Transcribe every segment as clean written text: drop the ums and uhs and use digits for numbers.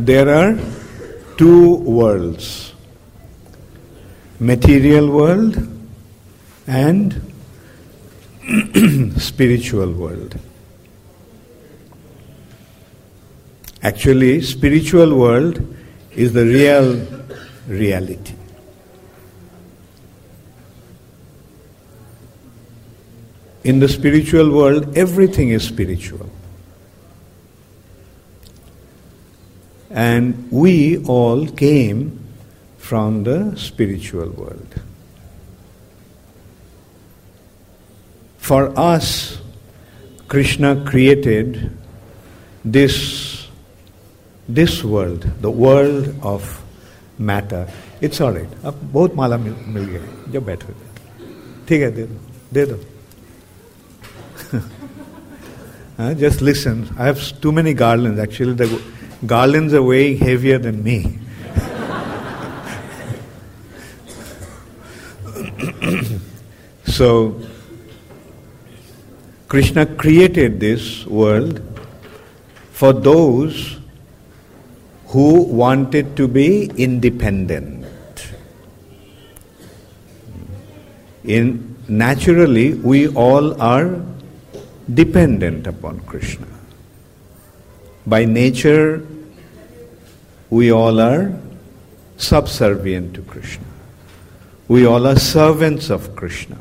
there are two worlds, material world and spiritual world. Actually, spiritual world is the real reality. In the spiritual world, everything is spiritual. And we all came from the spiritual world. For us, Krishna created this world, the world of matter. It's all right. अब बहुत माला मिल गया, जब बैठो ठीक है, दे दो just listen. I have too many garlands. Actually, the garlands are way heavier than me. So, Krishna created this world for those who wanted to be independent. Naturally, we all are dependent upon Krishna. By nature, we all are subservient to Krishna. We all are servants of Krishna.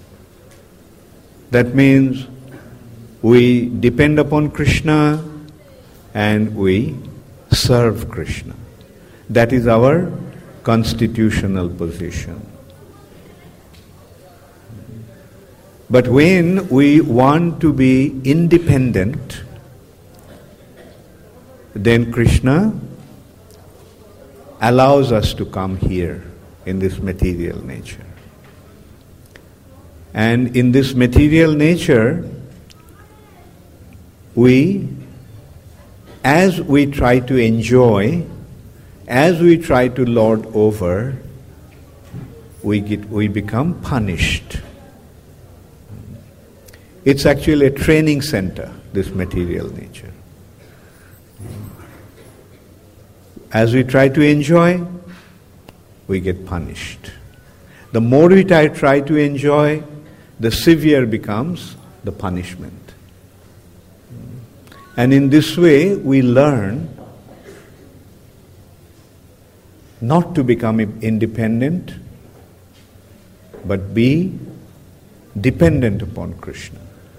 That means we depend upon Krishna and we serve Krishna. That is our constitutional position. But when we want to be independent, then Krishna allows us to come here in this material nature. And in this material nature, as we try to enjoy, as we try to lord over, we become punished. It's actually a training center, this material nature. As we try to enjoy, we get punished. The more we try to enjoy, the severe becomes the punishment. And in this way, we learn not to become independent, but be dependent upon Krishna.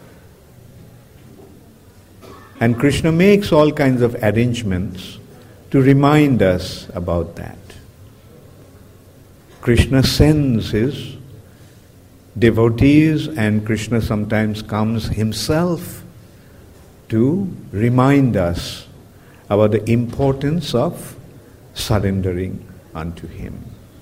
And Krishna makes all kinds of arrangements to remind us about that. Krishna sends his devotees, and Krishna sometimes comes himself to remind us about the importance of surrendering unto him.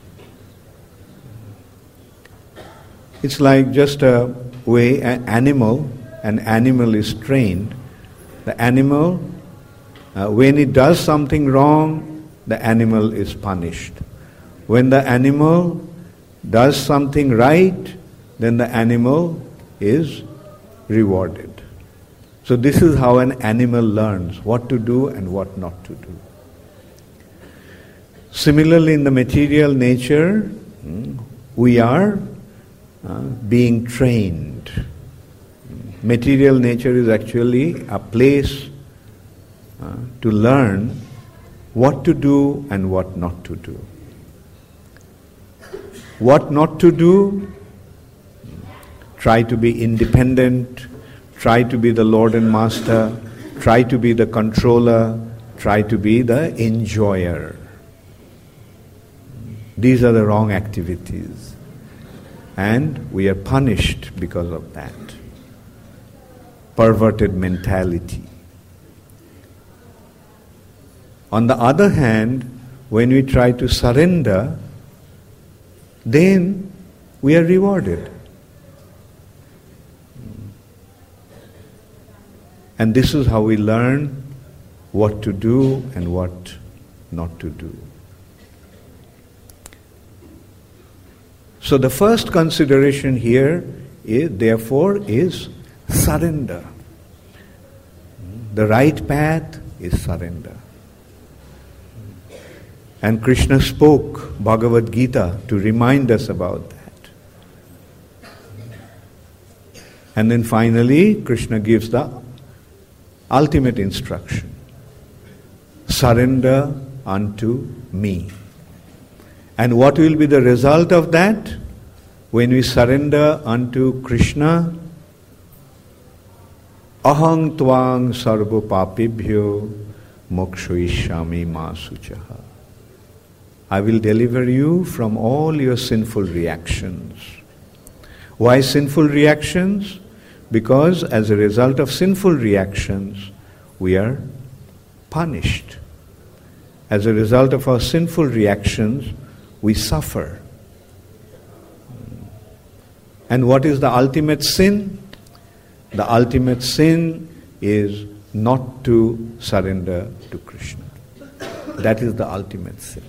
It's like just a way an animal is trained. The animal, when it does something wrong, the animal is punished. When the animal does something right, then the animal is rewarded. So this is how an animal learns what to do and what not to do. Similarly, in the material nature, we are being trained. Material nature is actually a place to learn what to do and what not to do. What not to do? Try to be independent, try to be the Lord and Master, try to be the controller, try to be the enjoyer. These are the wrong activities. And we are punished because of that. Perverted mentality. On the other hand, when we try to surrender, then we are rewarded. And this is how we learn what to do and what not to do. So the first consideration here is surrender. The right path is surrender. And Krishna spoke Bhagavad Gita to remind us about that. And then finally, Krishna gives the ultimate instruction. Surrender unto me. And what will be the result of that? When we surrender unto Krishna, ahang tvang sarva papibhyo mokshoishyami ma suchaha. I will deliver you from all your sinful reactions. Why sinful reactions? Because as a result of sinful reactions, we are punished. As a result of our sinful reactions, we suffer. And what is the ultimate sin? The ultimate sin is not to surrender to Krishna. That is the ultimate sin.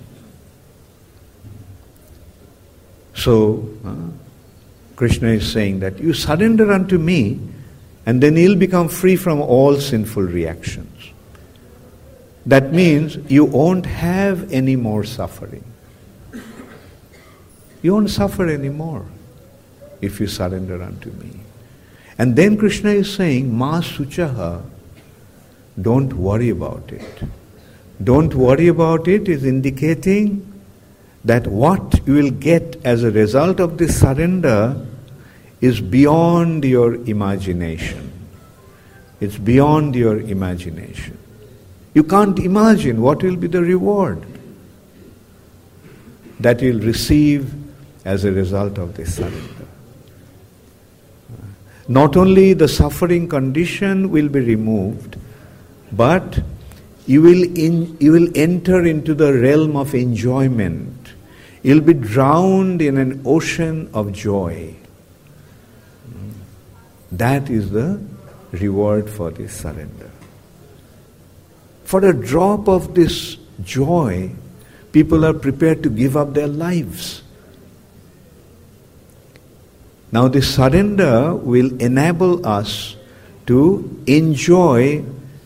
So, Krishna is saying that you surrender unto me, and then you'll become free from all sinful reactions. That means you won't have any more suffering. You won't suffer anymore if you surrender unto me. And then Krishna is saying, Ma suchaha, don't worry about it. Don't worry about it is indicating that what you will get as a result of this surrender is beyond your imagination. It's beyond your imagination. You can't imagine what will be the reward that you'll receive as a result of this surrender. Not only the suffering condition will be removed, but you will enter into the realm of enjoyment. You'll be drowned in an ocean of joy. That is the reward for this surrender. For a drop of this joy, people are prepared to give up their lives. Now this surrender will enable us to enjoy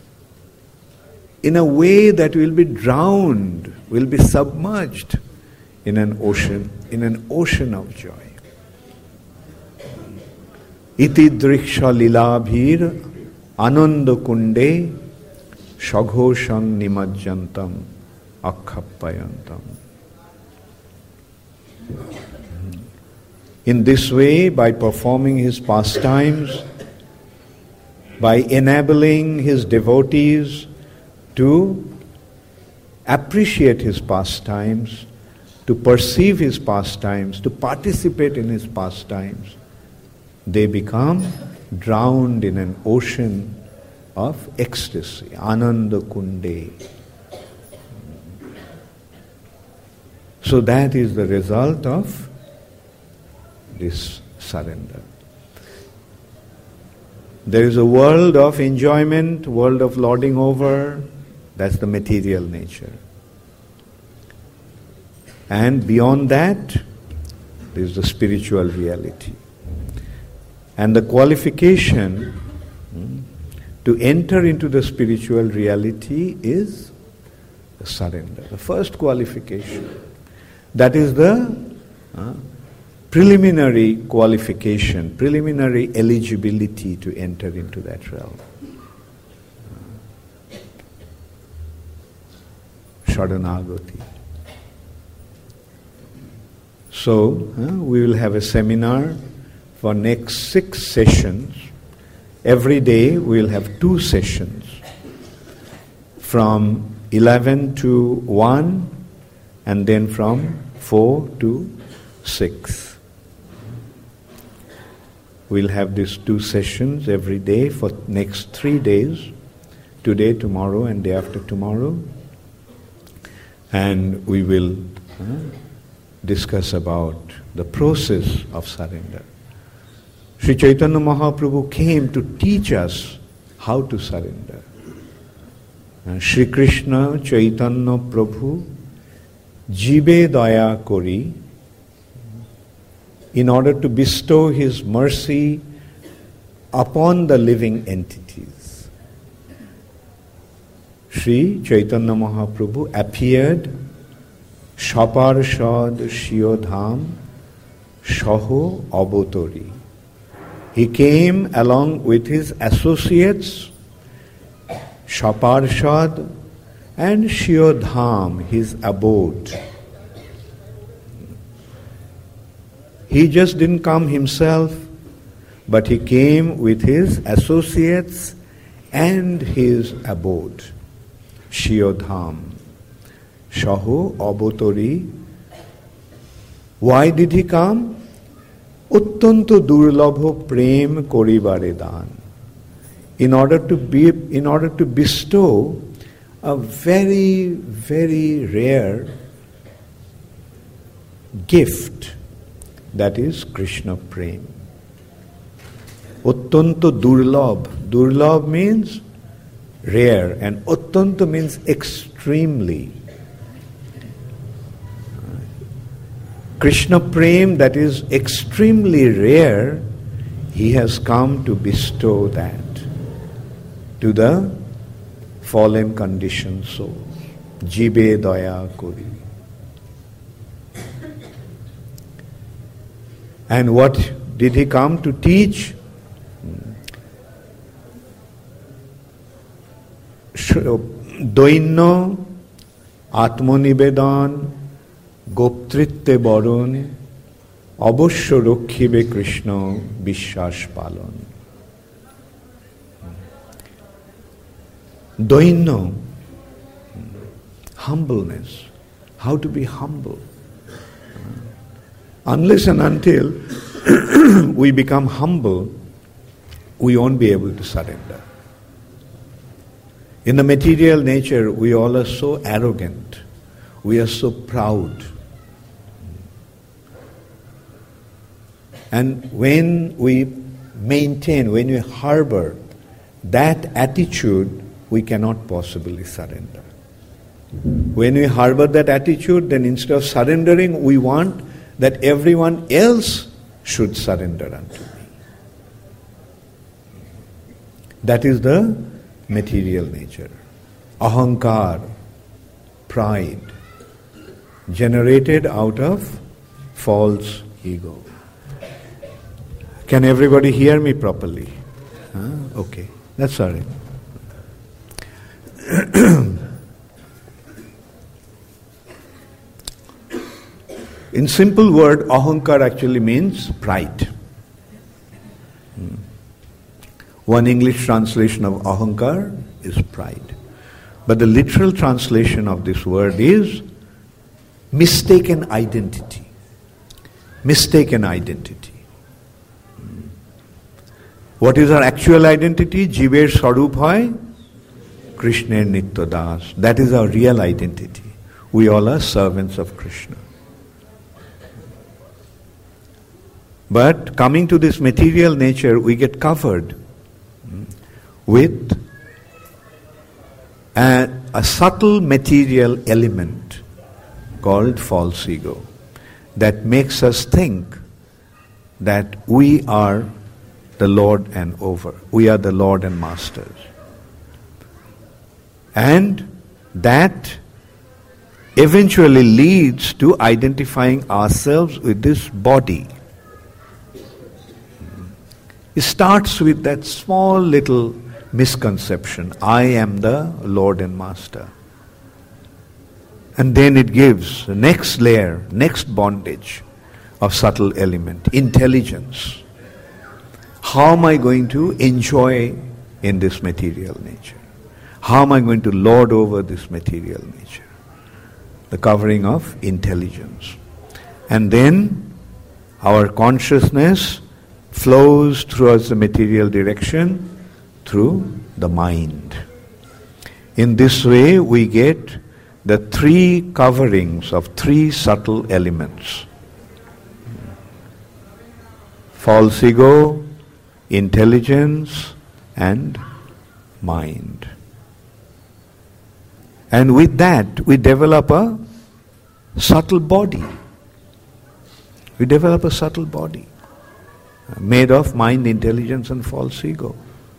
in a way that will be drowned, will be submerged in an ocean of joy. Iti driksha lilabhir ananda kunde shaghosham nimajjantam akhappayantam. In this way, by performing his pastimes, by enabling his devotees to appreciate his pastimes, to perceive his pastimes, to participate in his pastimes, they become drowned in an ocean of ecstasy, Ananda Kunde. So that is the result of this surrender. There is a world of enjoyment, world of lording over, that's the material nature. And beyond that, there is the spiritual reality. And the qualification to enter into the spiritual reality is the surrender. The first qualification. That is the preliminary qualification, preliminary eligibility to enter into that realm. Sharanagati. So, we will have a seminar for next 6 sessions. Every day we will have 2 sessions from 11 to 1 and then from 4 to 6. We'll have these 2 sessions every day for next 3 days, today, tomorrow and day after tomorrow. And we will discuss about the process of surrender. Sri Chaitanya Mahaprabhu came to teach us how to surrender. Sri Krishna Chaitanya Prabhu jibe daya kori, in order to bestow his mercy upon the living entities. Sri Chaitanya Mahaprabhu appeared Shaparshad Shiodham Shaho Abotori. He came along with his associates, Shaparshad and Shiodham, his abode. He just didn't come himself, but he came with his associates and his abode. Shiodham. Shaho Abotori. Why did he come? Uttanto durlabho prem koribare dan. In order to bestow a very, very rare gift, that is Krishna Prem. Uttanto durlabh. Durlabh means rare, and uttanto means extremely. Krishna Prem, that is extremely rare, he has come to bestow that to the fallen conditioned souls. Jibe daya kori. And what did he come to teach? Doinno, Atmonibedan, গোপতৃত্বে বরণ অবশ্য রক্ষিবে কৃষ্ণ বিশ্বাস পালন। দৈন্য, humbleness, how to be humble. Unless and until we become humble, we won't be able to surrender. In the material nature, we all are so arrogant, we are so proud. And when we maintain, when we harbor that attitude, we cannot possibly surrender. When we harbor that attitude, then instead of surrendering, we want that everyone else should surrender unto me. That is the material nature. Ahankar, pride, generated out of false ego. Can everybody hear me properly? Okay, that's all right. In simple word, ahankar actually means pride. One English translation of ahankar is pride. But the literal translation of this word is mistaken identity. Mistaken identity. What is our actual identity? Jiber Sarup hoy Krishner Nitya Das. That is our real identity. We all are servants of Krishna. But coming to this material nature, we get covered with a subtle material element called false ego that makes us think that we are the Lord and over. We are the Lord and masters. And that eventually leads to identifying ourselves with this body. It starts with that small little misconception, I am the Lord and Master. And then it gives the next layer, next bondage of subtle element, intelligence. How am I going to enjoy in this material nature? How am I going to lord over this material nature? The covering of intelligence. And then our consciousness flows towards the material direction through the mind. In this way, we get the three coverings of three subtle elements. False ego, intelligence, and mind. And with that, we develop a subtle body. We develop a subtle body made of mind, intelligence, and false ego.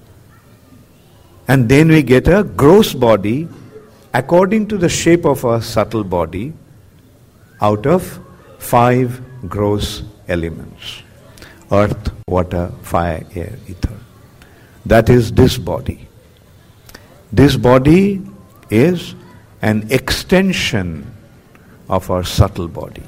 And then we get a gross body according to the shape of our subtle body, out of 5 gross elements: earth, water, fire, air, ether. That is this body. This body is an extension of our subtle body.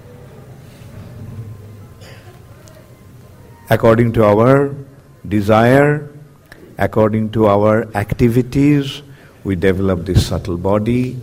According to our desire, according to our activities, we develop this subtle body,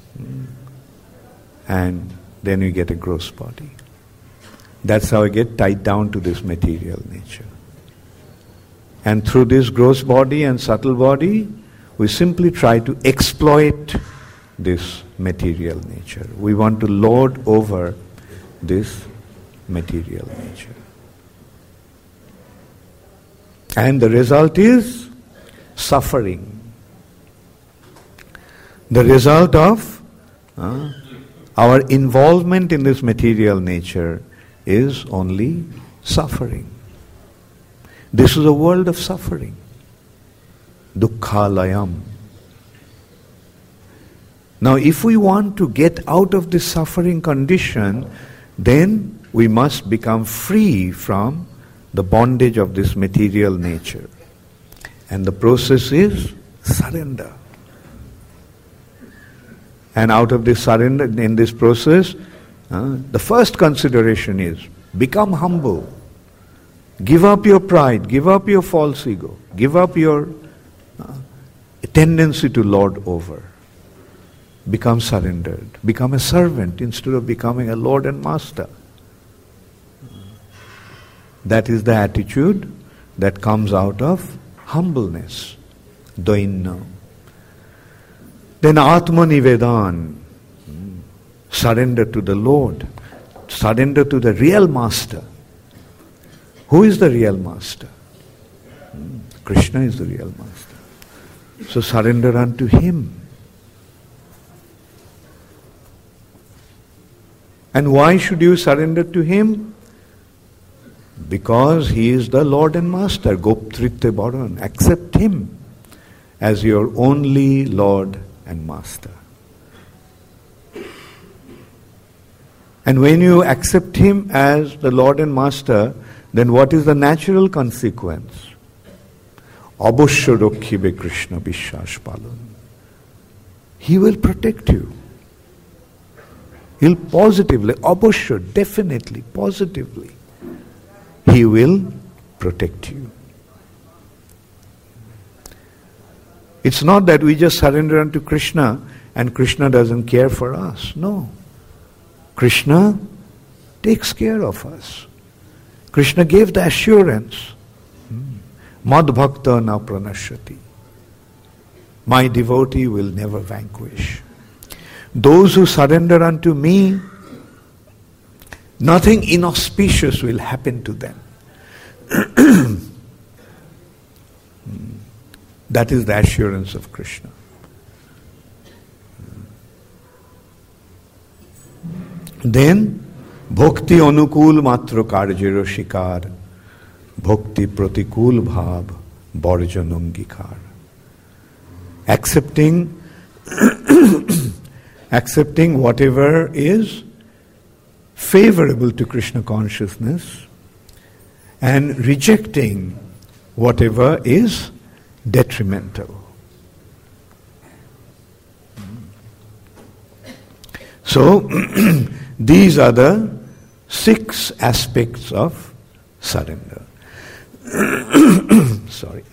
and then we get a gross body. That's how we get tied down to this material nature. And through this gross body and subtle body, we simply try to exploit this material nature. We want to lord over this material nature. And the result is suffering. The result of our involvement in this material nature is only suffering. This is a world of suffering. Dukkhalayam. Now, if we want to get out of this suffering condition, then we must become free from the bondage of this material nature. And the process is surrender. And out of this surrender, in this process, the first consideration is become humble. Give up your pride, give up your false ego, give up your tendency to lord over. Become surrendered, become a servant instead of becoming a lord and master. That is the attitude that comes out of humbleness, doinna. Then Atmanivedan, surrender to the Lord, surrender to the real master. Who is the real master? Krishna is the real master. So surrender unto him. And why should you surrender to him? Because he is the Lord and Master. Goptritte Baran. Accept him as your only Lord and Master. And when you accept him as the Lord and Master, then what is the natural consequence? Abhashya rakhibe Krishna Vishwas Palan. He will protect you. He'll positively, abhashya, definitely, positively, he will protect you. It's not that we just surrender unto Krishna and Krishna doesn't care for us. No. Krishna takes care of us. Krishna gave the assurance. Mad bhakta na pranashyati. My devotee will never vanquish. Those who surrender unto me, nothing inauspicious will happen to them. That is the assurance of Krishna. Then, bhakti anukul matra karjero shikar, bhakti pratikul bhav barjanangikar. Accepting whatever is favorable to Krishna consciousness and rejecting whatever is detrimental. So, these are the 6 aspects of surrender. Sorry.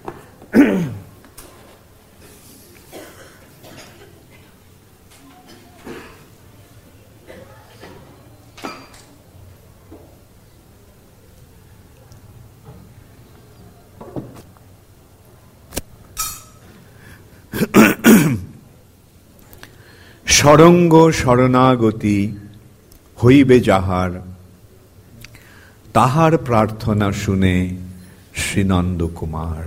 শরঙ্গ শরণাগতি হইবে যাহার, তাহার প্রার্থনা শুনে Shri Nand Kumar.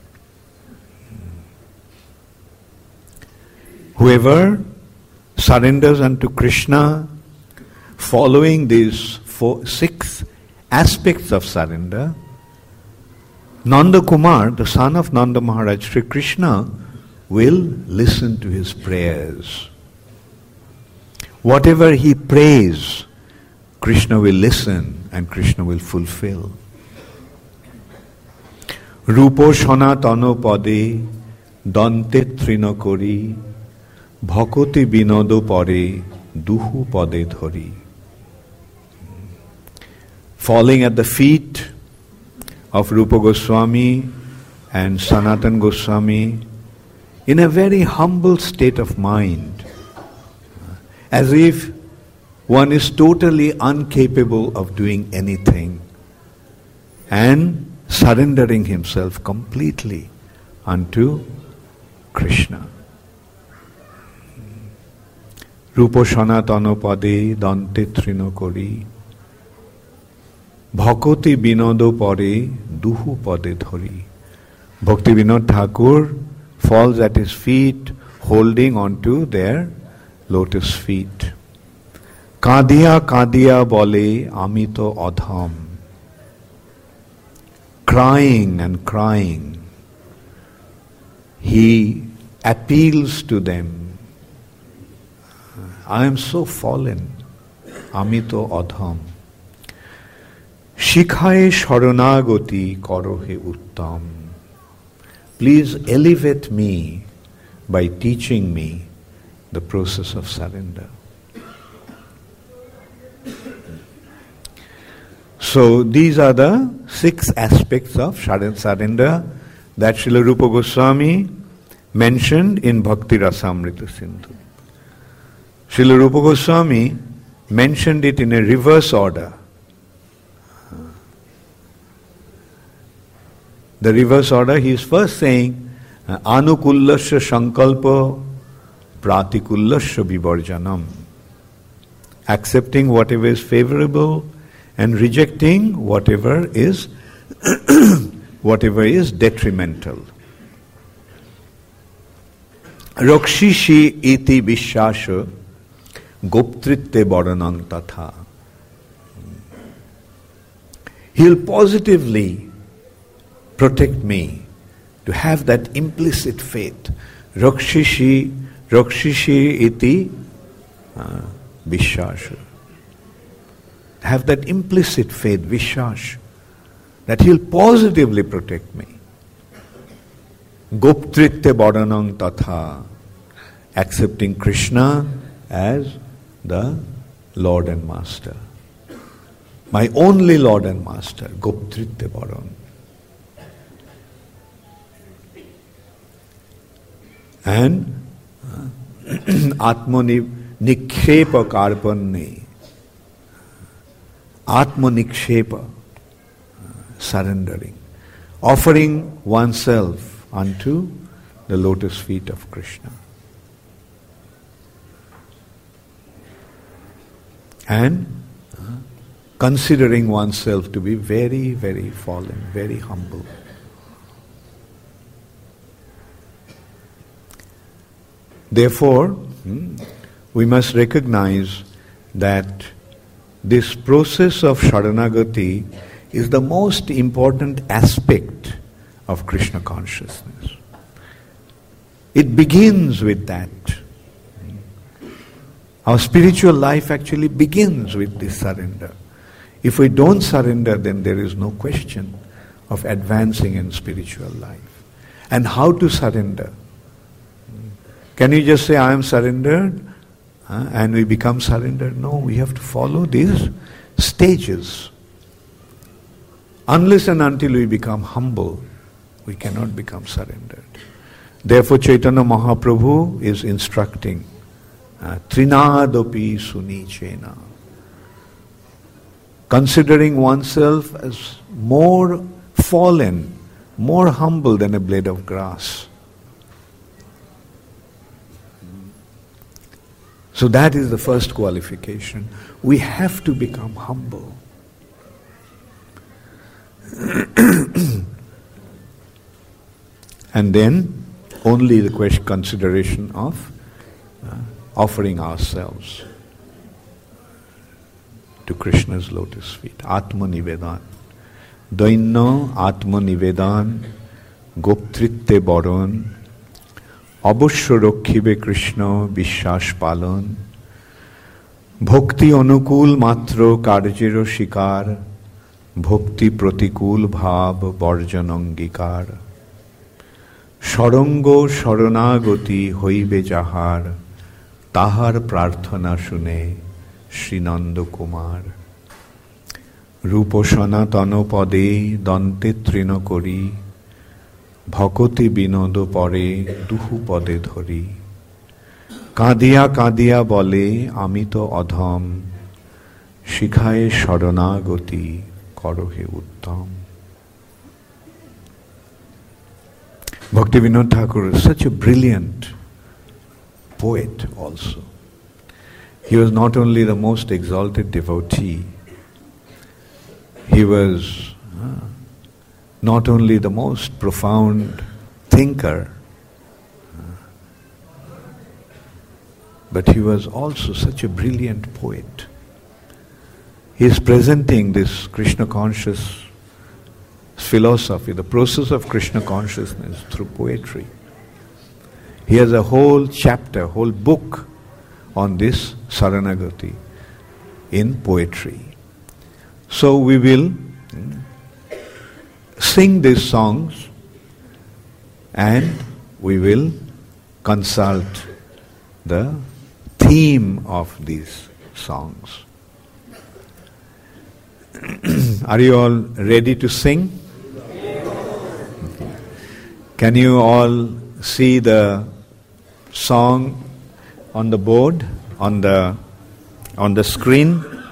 Whoever surrenders unto Krishna, following these 6 aspects of surrender, Nanda Kumar, the son of Nanda Maharaj, Sri Krishna, will listen to his prayers. Whatever he prays, Krishna will listen and Krishna will fulfill. Rupo Sanatana Pade Dante Trino Kori Bhakoti Binodo Pare Duhu Pade Dhori. Falling at the feet of Rupa Goswami and Sanatan Goswami in a very humble state of mind, as if one is totally incapable of doing anything, and surrendering himself completely unto Krishna. Rupa Sanatana Pade Dante Trino Kori Bhakoti Binodo Pare Duhu Pade Dhori. Bhakti Vinod Thakur falls at his feet, holding onto their lotus feet. Kadiya Kadiya Bole Amito Adham. Crying and crying, he appeals to them. I am so fallen. Amito Adham. Shikhaye Sharanagati Korohe Uttam. Please elevate me by teaching me the process of surrender. So these are the 6 aspects of surrender that Srila Rupa Goswami mentioned in Bhakti Rasamrita Sindhu. Srila Rupa Goswami mentioned it in a reverse order. The reverse order, he is first saying, Anukullasya Sankalpa Pratikullasya Vivarjanam. Accepting whatever is favorable and rejecting whatever is detrimental. Rakshishi iti vishasha goptritte varanang tatha. He'll positively protect me, to have that implicit faith. Rakshishi iti vishasha. Have that implicit faith, Vishash, that he'll positively protect me. Goptritte Varanang Tatha, accepting Krishna as the Lord and Master. My only Lord and Master, Goptritte Varan. And Atmani Nikhepa Karpanne. Atma Nikshepa, surrendering, offering oneself unto the lotus feet of Krishna. And considering oneself to be very, very fallen, very humble. Therefore, we must recognize that this process of Sharanagati is the most important aspect of Krishna consciousness. It begins with that. Our spiritual life actually begins with this surrender. If we don't surrender, then there is no question of advancing in spiritual life. And how to surrender? Can you just say, I am surrendered? And we become surrendered? No, we have to follow these stages. Unless and until we become humble, we cannot become surrendered. Therefore Chaitanya Mahaprabhu is instructing, Trinadopi Sunichena. Considering oneself as more fallen, more humble than a blade of grass. So that is the first qualification. We have to become humble. And then only the consideration of offering ourselves to Krishna's lotus feet. Atma Nivedan. Dainna Atma Nivedan Goptritte Baron Abhashya Rakhibe Krishna Vishwas Palan ভক্তি অনুকূল মাত্র কার্যের শিকার, ভক্তি প্রতিকূল ভাব বর্জন অঙ্গীকার। সরঙ্গ শরণাগতি হইবে যাহার, তাহার প্রার্থনা শুনে শ্রীনন্দ কুমার। রূপ সনাতন পদে দন্তে তৃণ করি, ভকতি বিনোদ পরে দুহু পদে ধরি। কাঁদিয়া কাঁদিয়া বলে আমি তো অধম, শিখায়ে শরণাগতি করহে উত্তম। Bhaktivinoda Thakur is such a brilliant poet also. He was not only the most exalted devotee, he was not only the most profound thinker, but he was also such a brilliant poet. He is presenting this Krishna conscious philosophy, the process of Krishna consciousness through poetry. He has a whole chapter, whole book on this Saranagati in poetry. So we will sing these songs and we will consult the theme of these songs. Are you all ready to sing? Can you all see the song on the board, on the screen?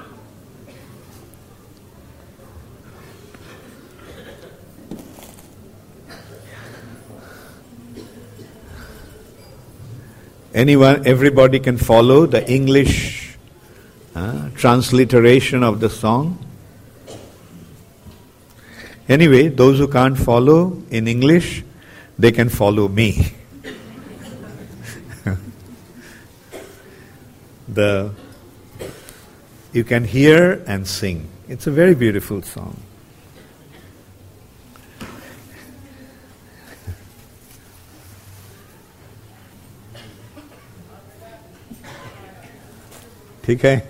Everybody can follow the English transliteration of the song. Anyway, those who can't follow in English, they can follow me. You can hear and sing. It's a very beautiful song. ठीक है?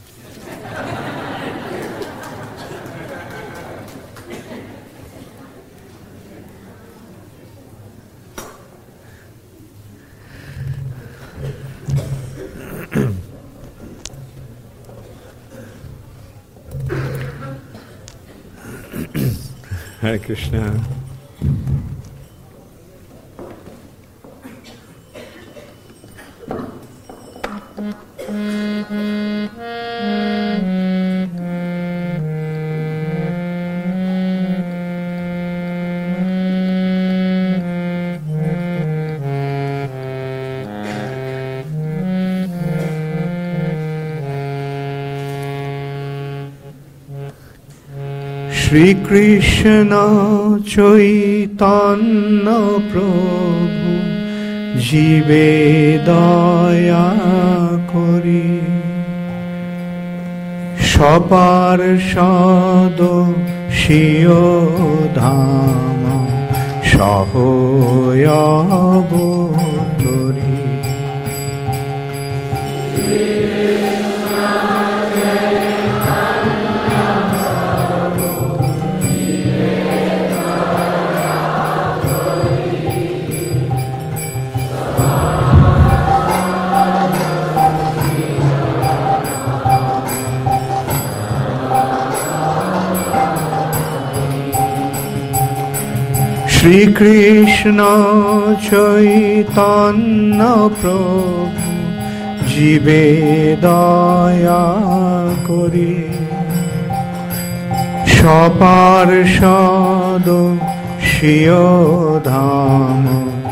Hare Krishna. Shri Krishna Chaitanya Prabhu jibe daya kori সবার সদ শিও ধাম সহয়াবতরি। Shri Krishna Chaitanya Prabhu jibe daya kori সবার সদ শিও ধাম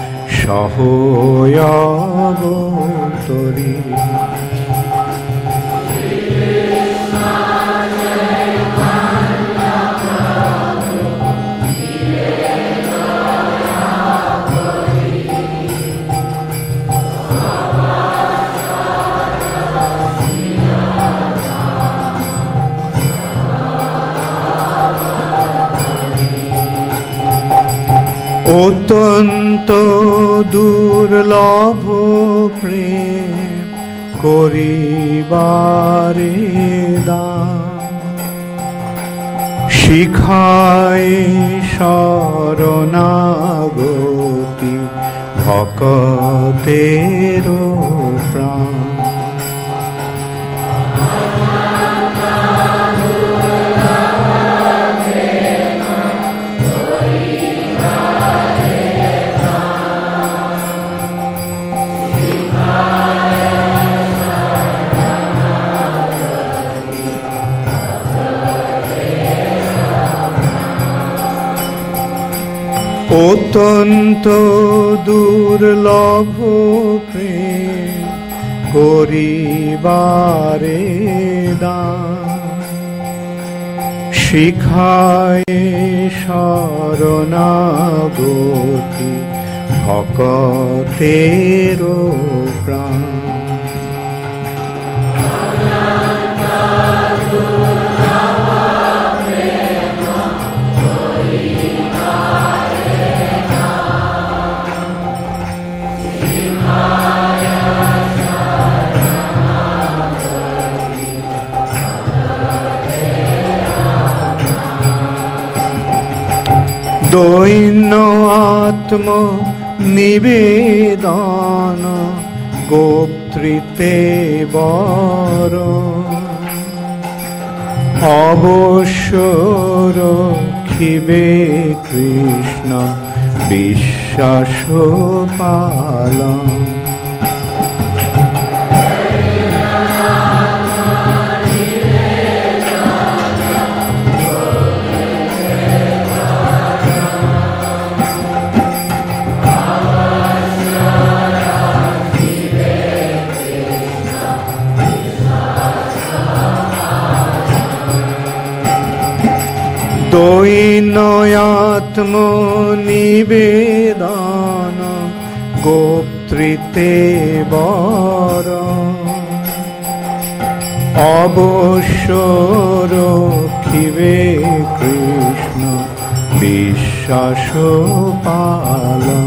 সহয়াবতরি। অত্যন্ত দুর্লভ প্রেম করিবারে দান। শিখায় শরণাগতি ভকতের প্রাণ। অত্যন্ত দুর্লভ প্রেম করিবারে দান। শিখায় শরণাগতি ভকতের প্রাণ। দৈন্য আত্ম নিবেদন গোপ্তৃতে বর। অবশ্য রক্ষিবে কৃষ্ণ বিশ্বাস পালন। দৈন্যয়াত্ম নিবেদন গোপ্তৃতে বর। অবশ্য রক্ষিবে কৃষ্ণ বিশ্বাস পালন।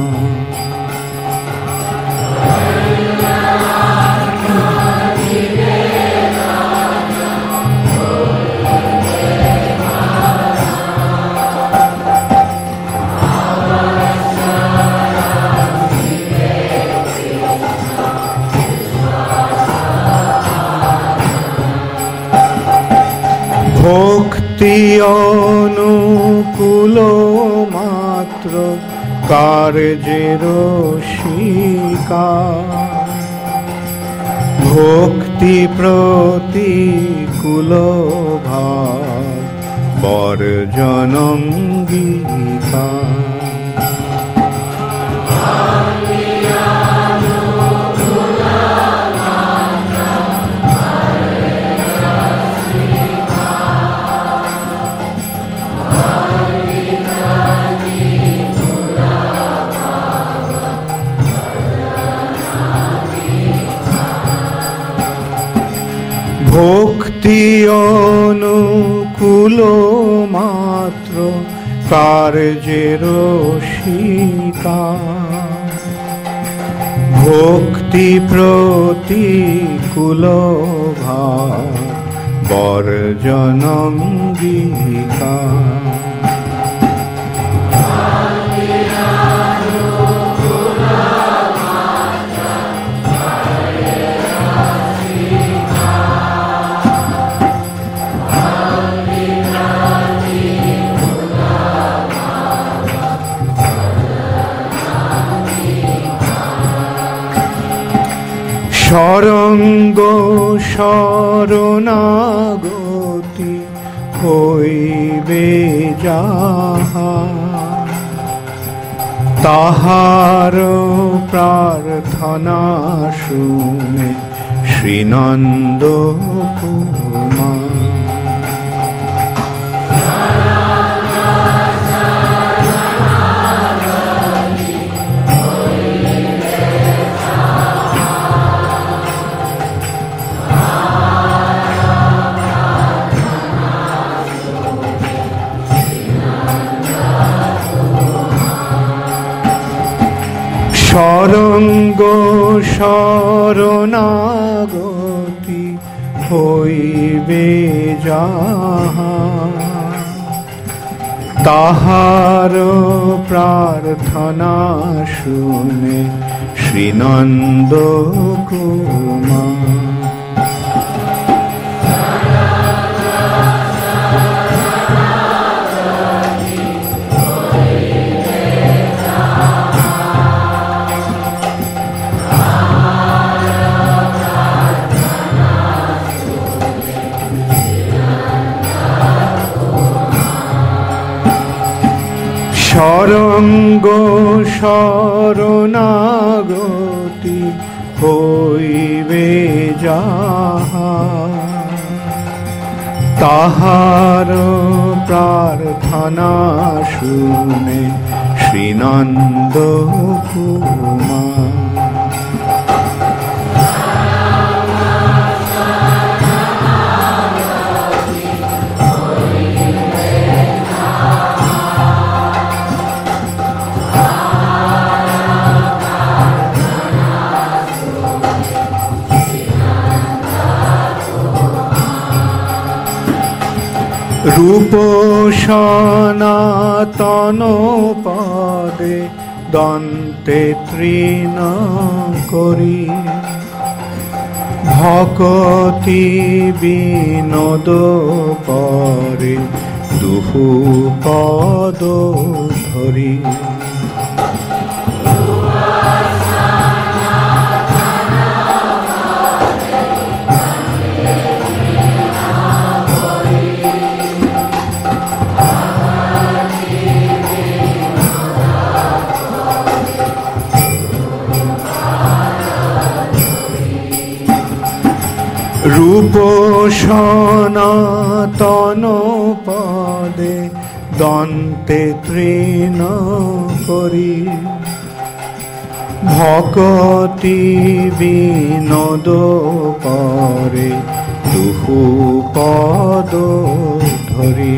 ভক্তি অনুকূল মাত্র কার্যের শিকার। ভক্তি প্রতিকূল ভাব বর্জনঙ্গীকার। ভক্তি অনুকূল মাত্র কার্যের শিকার। ভক্তি প্রতিকূল ভাব বর্জনঙ্গীকার। সরঙ্গ শরণাগতি হইবে যাহা। তাহার প্রার্থনা শুনে শ্রীনন্দ কুমার। সরঙ্গ শরণাগতি হইবে যাহা, তাহার প্রার্থনা শুনে শ্রীনন্দ কুমার। সরঙ্গ শরণাগতি হইবে যাহা, তাহার প্রার্থনা শুনে শ্রীনন্দ কুমার। রূপ সনাতন পদে দন্তে তৃণ করি, ভকতি বিনোদ করে দুহু পদ ধরি। রূপ সনাতন পদে দন্তে তৃণ করি, ভকতি বিনোদ করে দুহু পদ ধরি।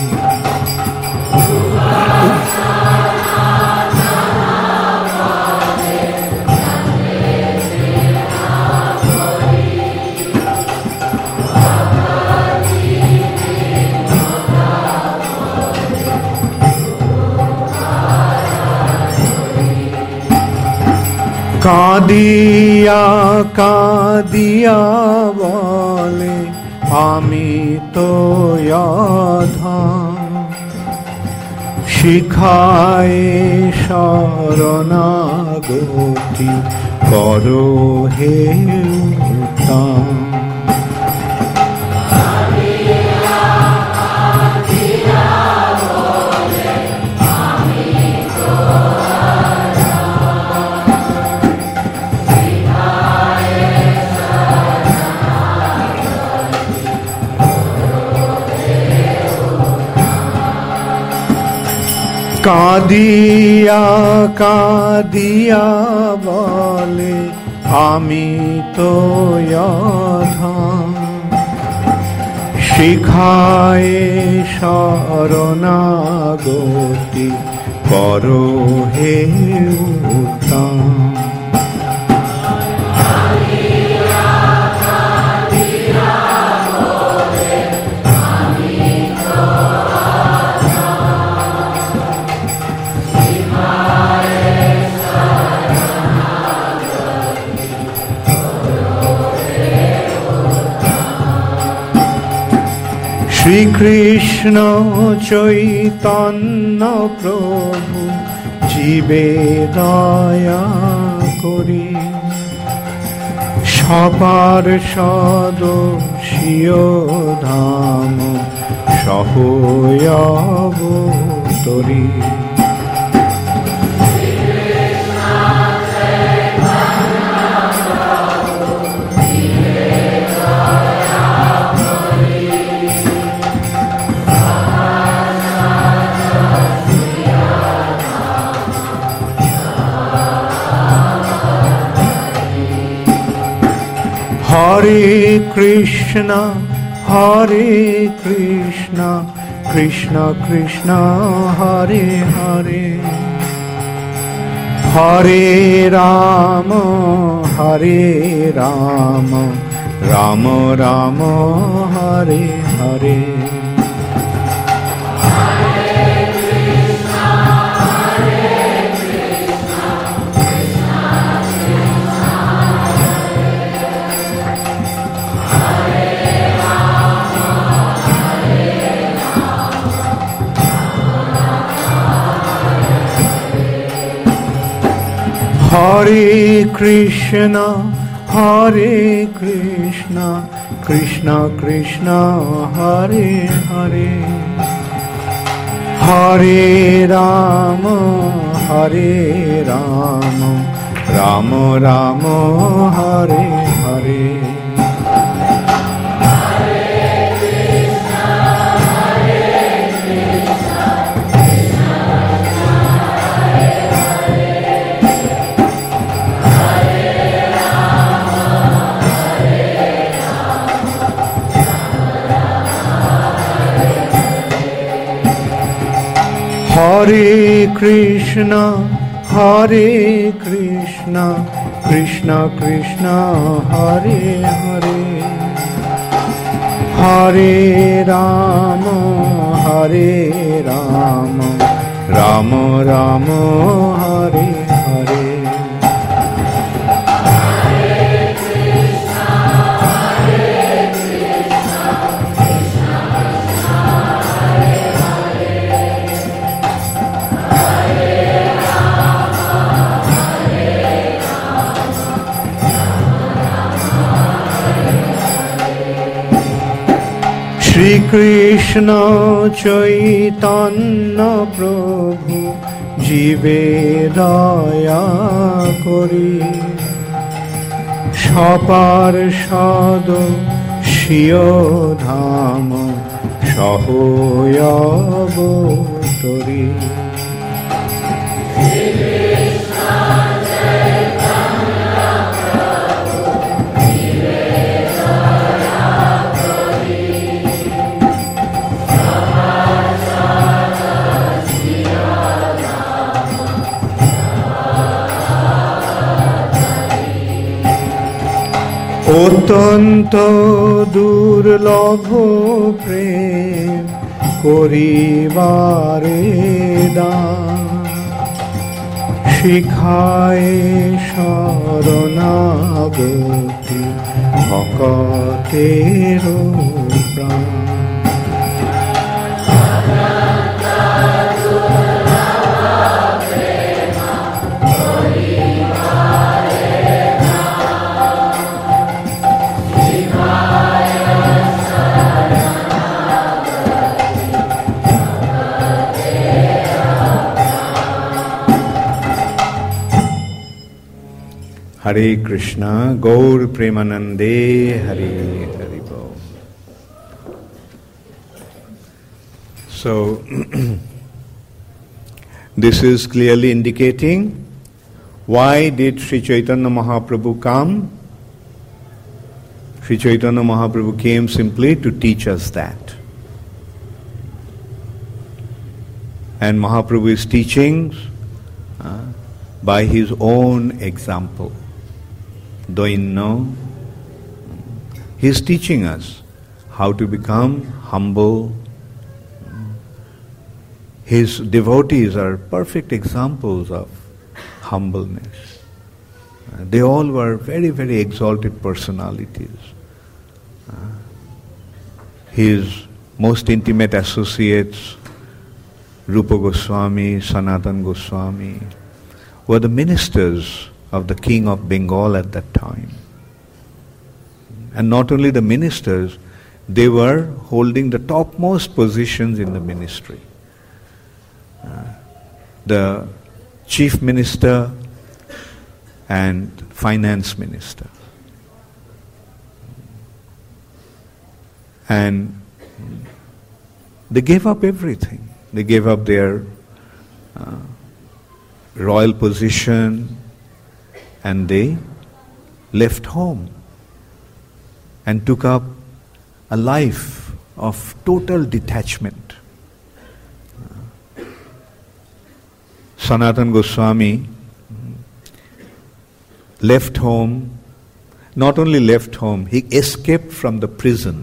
কাঁদিয়া কাঁদিয়া বলে আমি তো অধম, শিখায় শরণাগতি করো হে উত্তম। কাঁদিয়া কাঁদিয়া বলে আমি তো অধম, শিখায় শরণাগতি করো হে উত্তম। শ্রীকৃষ্ণ চৈতন্য প্রভু জীবে দয়া করি, সবার সদস্যীয় ধাম সহয়াবতরী। হরে Krishna Krishna Krishna Hare Hare, Hare Rama, Hare Rama, Rama Rama, Hare Hare. Hare Krishna, Hare Krishna, Krishna Krishna, Hare Hare. Hare Rama, Hare Rama, Rama Rama, Hare Hare. Hare Krishna, Hare Krishna, Krishna Krishna, Hare Hare. Hare Rama, Hare Rama, Rama Rama, Hare Hare. Shri Krishna Chaitanya Prabhu Jive Daya Kori Shapar Shado Shio Dhama Shahoya Botori. অত্যন্ত দুর্লভ প্রেম করিবারে দান শিখায় শরণাগতি ভকতের প্রাণ। Hare Krishna, Gaur Premanande, Hare Hare Bol. So, this is clearly indicating why did Sri Chaitanya Mahaprabhu come? Sri Chaitanya Mahaprabhu came simply to teach us that. And Mahaprabhu is teaching by his own example. Doinno, he is teaching us how to become humble. His devotees are perfect examples of humbleness. They all were very, very exalted personalities. His most intimate associates, Rupa Goswami, Sanatan Goswami, were the ministers of the king of Bengal at that time. And not only the ministers, they were holding the topmost positions in the ministry. The chief minister and finance minister. And they gave up everything. They gave up their royal position and they left home and took up a life of total detachment. Sanatan Goswami left home. Not only left home, he escaped from the prison.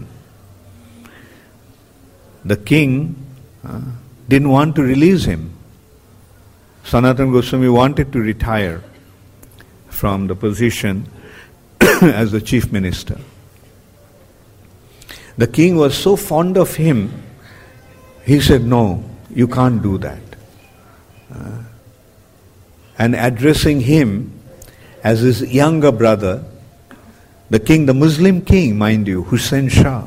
The king didn't want to release him. Sanatana Goswami wanted to retire from the position as the chief minister. The king was so fond of him, he said, "No, you can't do that." And addressing him as his younger brother, the king, the Muslim king, mind you, Hussein Shah.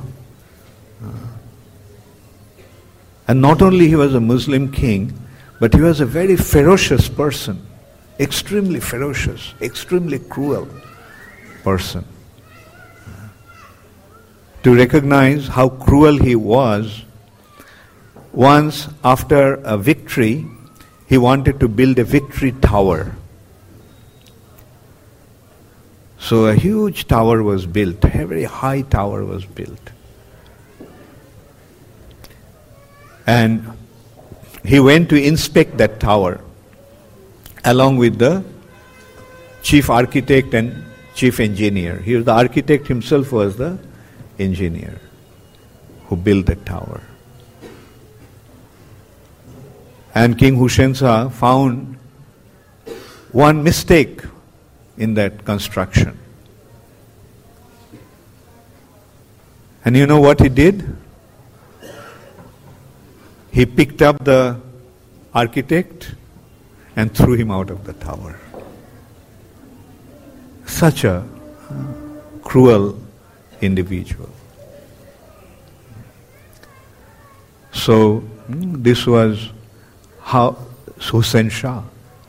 And not only he was a Muslim king, but he was a very ferocious person, extremely ferocious, extremely cruel person. To recognize how cruel he was, once after a victory, he wanted to build a victory tower. So a huge tower was built, a very high tower was built. And he went to inspect that tower along with the chief architect and chief engineer. Here the architect himself was the engineer who built the tower. And King Hussein Shah found one mistake in that construction. And you know what he did? He picked up the architect and threw him out of the tower. Such a cruel individual. So this was how Hussein Shah.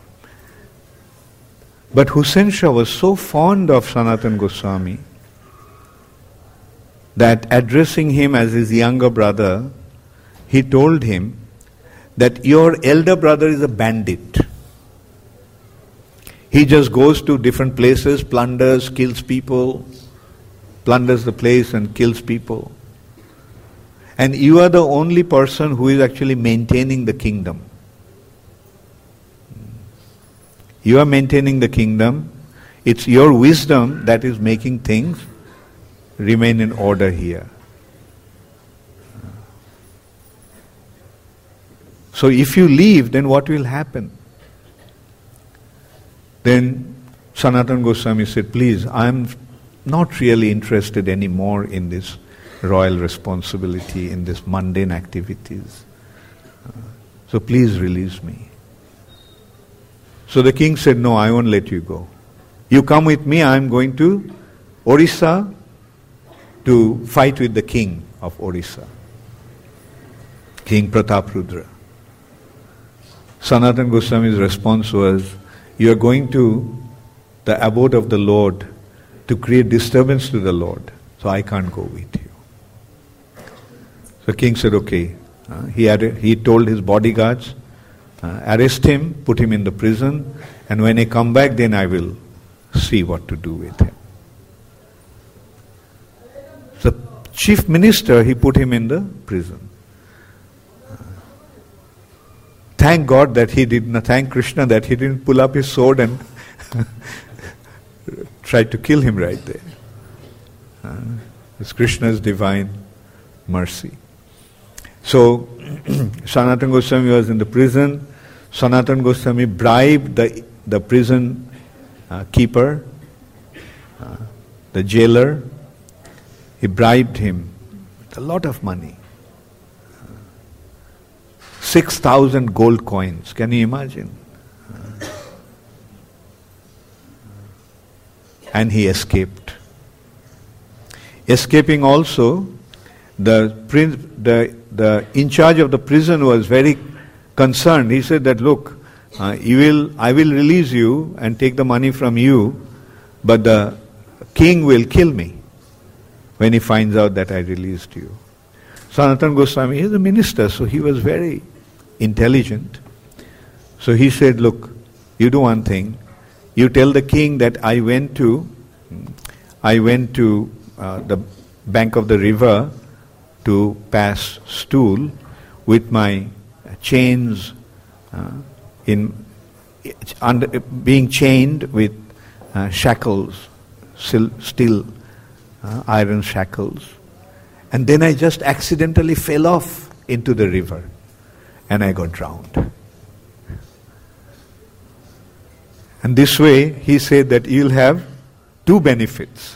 But Hussein Shah was so fond of Sanatana Goswami that addressing him as his younger brother, he told him that your elder brother is a bandit. He just goes to different places, plunders, kills people, plunders the place and kills people. And you are the only person who is actually maintaining the kingdom. You are maintaining the kingdom. It's your wisdom that is making things remain in order here. So if you leave, then what will happen? Then Sanatana Goswami said, "Please, I am not really interested anymore in this royal responsibility, in this mundane activities. So please release me." So the king said, "No, I won't let you go. You come with me, I am going to Orissa to fight with the king of Orissa, King Prataprudra." Sanatana Goswami's response was, "You are going to the abode of the Lord to create disturbance to the Lord, so I can't go with you." So king said, "Okay." He told his bodyguards, "Arrest him, put him in the prison, and when I come back, then I will see what to do with him." The chief minister, he put him in the prison. Thank God that he didn't, thank Krishna that he didn't pull up his sword and try to kill him right there. It's Krishna's divine mercy. So, Sanatana Goswami was in the prison. Sanatana Goswami bribed the prison keeper, the jailer. He bribed him with a lot of money. 6,000 gold coins. Can you imagine? And he escaped. Escaping also, the in charge of the prison was very concerned. He said that, "Look, I will release you and take the money from you, but the king will kill me when he finds out that I released you." Sanatana Goswami is a minister, so he was very intelligent. So he said, "Look, you do one thing. You tell the king that I went to the bank of the river to pass stool with my chains being chained with shackles, steel iron shackles. And then I just accidentally fell off into the river and I got drowned. And this way, he said that you'll have two benefits.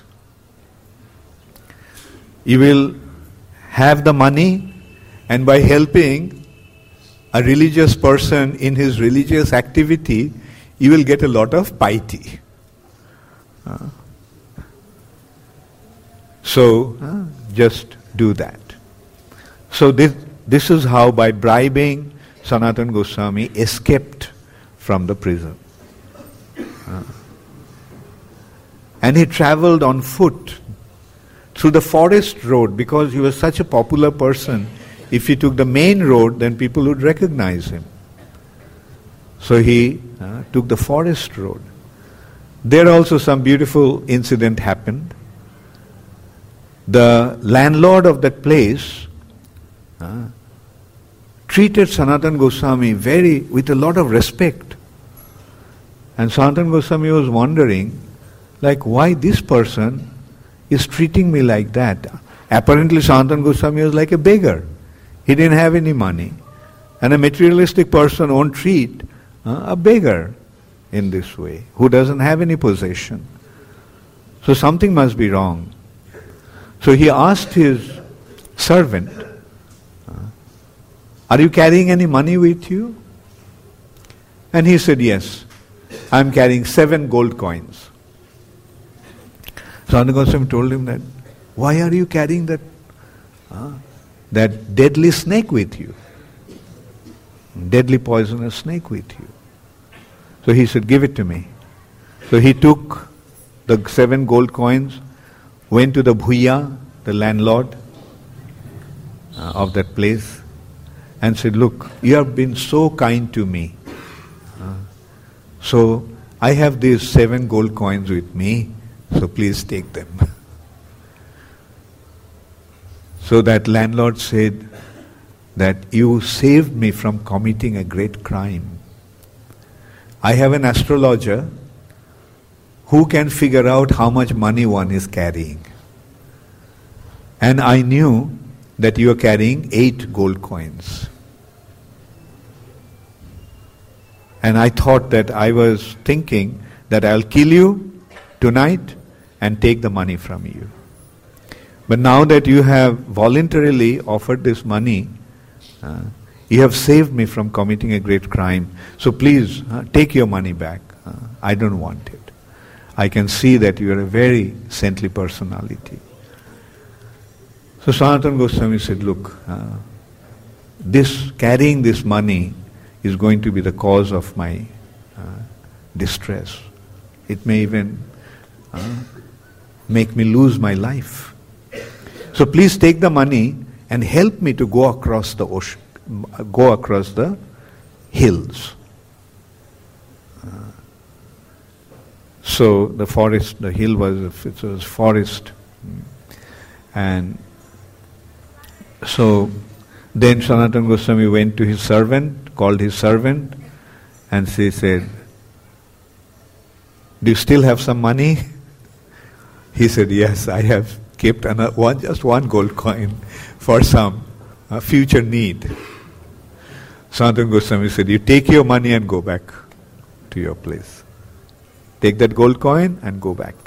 You will have the money, and by helping a religious person in his religious activity, you will get a lot of piety. So, just do that. So this is how, by bribing, Sanatana Goswami escaped from the prison. And he travelled on foot through the forest road, because he was such a popular person. If he took the main road, then people would recognize him. So he took the forest road. There also some beautiful incident happened. The landlord of that place treated Sanatana Goswami with a lot of respect. And Sanatana Goswami was wondering, why this person is treating me like that? Apparently Sanatana Goswami was like a beggar. He didn't have any money. And a materialistic person won't treat a beggar in this way, who doesn't have any possession. So something must be wrong. So he asked his servant, are you carrying any money with you? And he said, yes, I'm carrying 7 gold coins. Sanatana Goswami told him that, why are you carrying that deadly snake with you? Deadly poisonous snake with you. So he said, give it to me. So he took the 7 gold coins, went to the Bhuya, the landlord of that place, and said, look, you have been so kind to me. So I have these 7 gold coins with me, so please take them. So that landlord said that you saved me from committing a great crime. I have an astrologer who can figure out how much money one is carrying. And I knew that you are carrying 8 gold coins. And I thought that I was thinking that I'll kill you tonight and take the money from you. But now that you have voluntarily offered this money, you have saved me from committing a great crime. So please, take your money back. I don't want it. I can see that you are a very saintly personality. So Sanatana Goswami said, look, carrying this money is going to be the cause of my distress. It may even make me lose my life. So please take the money and help me to go across the ocean, go across the hills. So the forest, the hill was forest. And so then Sanatana Goswami went to his servant, called his servant, and he said, do you still have some money? He said, yes, I have kept just one gold coin for some future need. Sanatana Goswami said, you take your money and go back to your place. Take that gold coin and go back.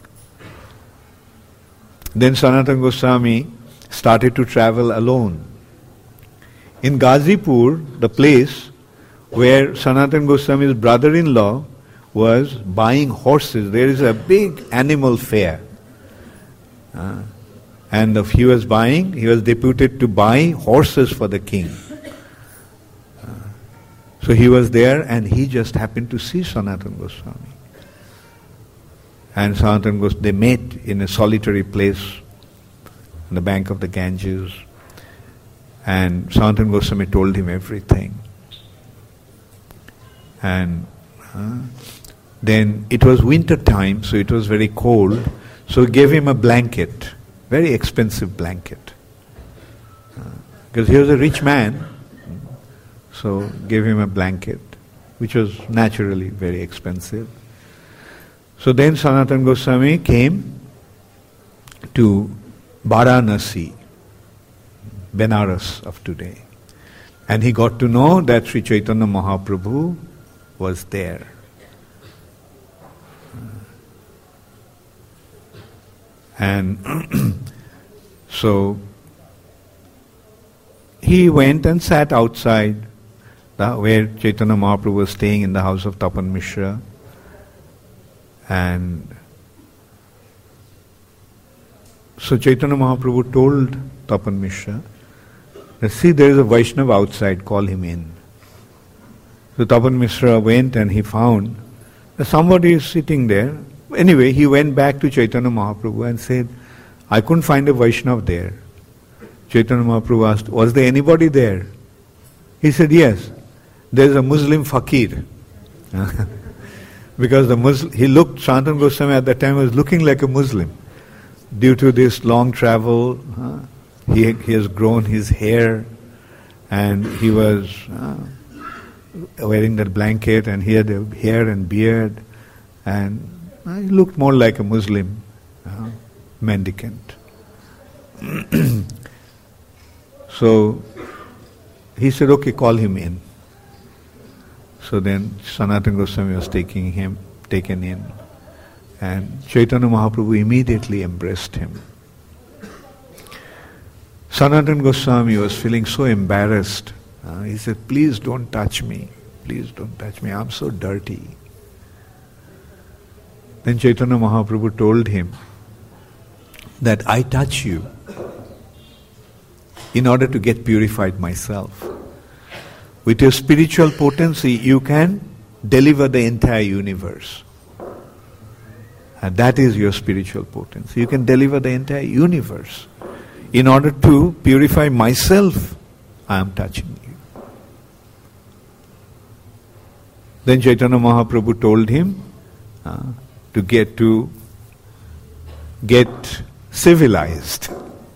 Then Sanatana Goswami started to travel alone. In Ghazipur, the place where Sanatana Goswami's brother-in-law was buying horses, there is a big animal fair. And he was deputed to buy horses for the king. So he was there and he just happened to see Sanatana Goswami. And Sanatana Goswami, they met in a solitary place on the bank of the Ganges. And Sanatana Goswami told him everything. And then it was winter time, so it was very cold. So he gave him a blanket, very expensive blanket. Because he was a rich man, so gave him a blanket, which was naturally very expensive. So then Sanatana Goswami came to Varanasi, Benares of today. And he got to know that Sri Chaitanya Mahaprabhu was there. And so he went and sat outside where Chaitanya Mahaprabhu was staying in the house of Tapan Mishra. And so Chaitanya Mahaprabhu told Tapan Mishra, see, there is a Vaishnava outside, call him in. So Tapan Mishra went and he found that somebody is sitting there. Anyway, he went back to Chaitanya Mahaprabhu and said, I couldn't find a Vaishnava there. Chaitanya Mahaprabhu asked, was there anybody there? He said, yes, there is a Muslim fakir. Because he looked, Sanatana Goswami at that time was looking like a Muslim. Due to this long travel, he has grown his hair, and he was wearing that blanket, and he had a hair and beard, and he looked more like a Muslim mendicant. So he said, okay, call him in. So then Sanatana Goswami was taken in, and Chaitanya Mahaprabhu immediately embraced him. Sanatana Goswami was feeling so embarrassed. He said, please don't touch me. Please don't touch me. I'm so dirty. Then Chaitanya Mahaprabhu told him that I touch you in order to get purified myself. With your spiritual potency, you can deliver the entire universe. And that is your spiritual potency. You can deliver the entire universe. In order to purify myself, I am touching you. Then Chaitanya Mahaprabhu told him to get civilized.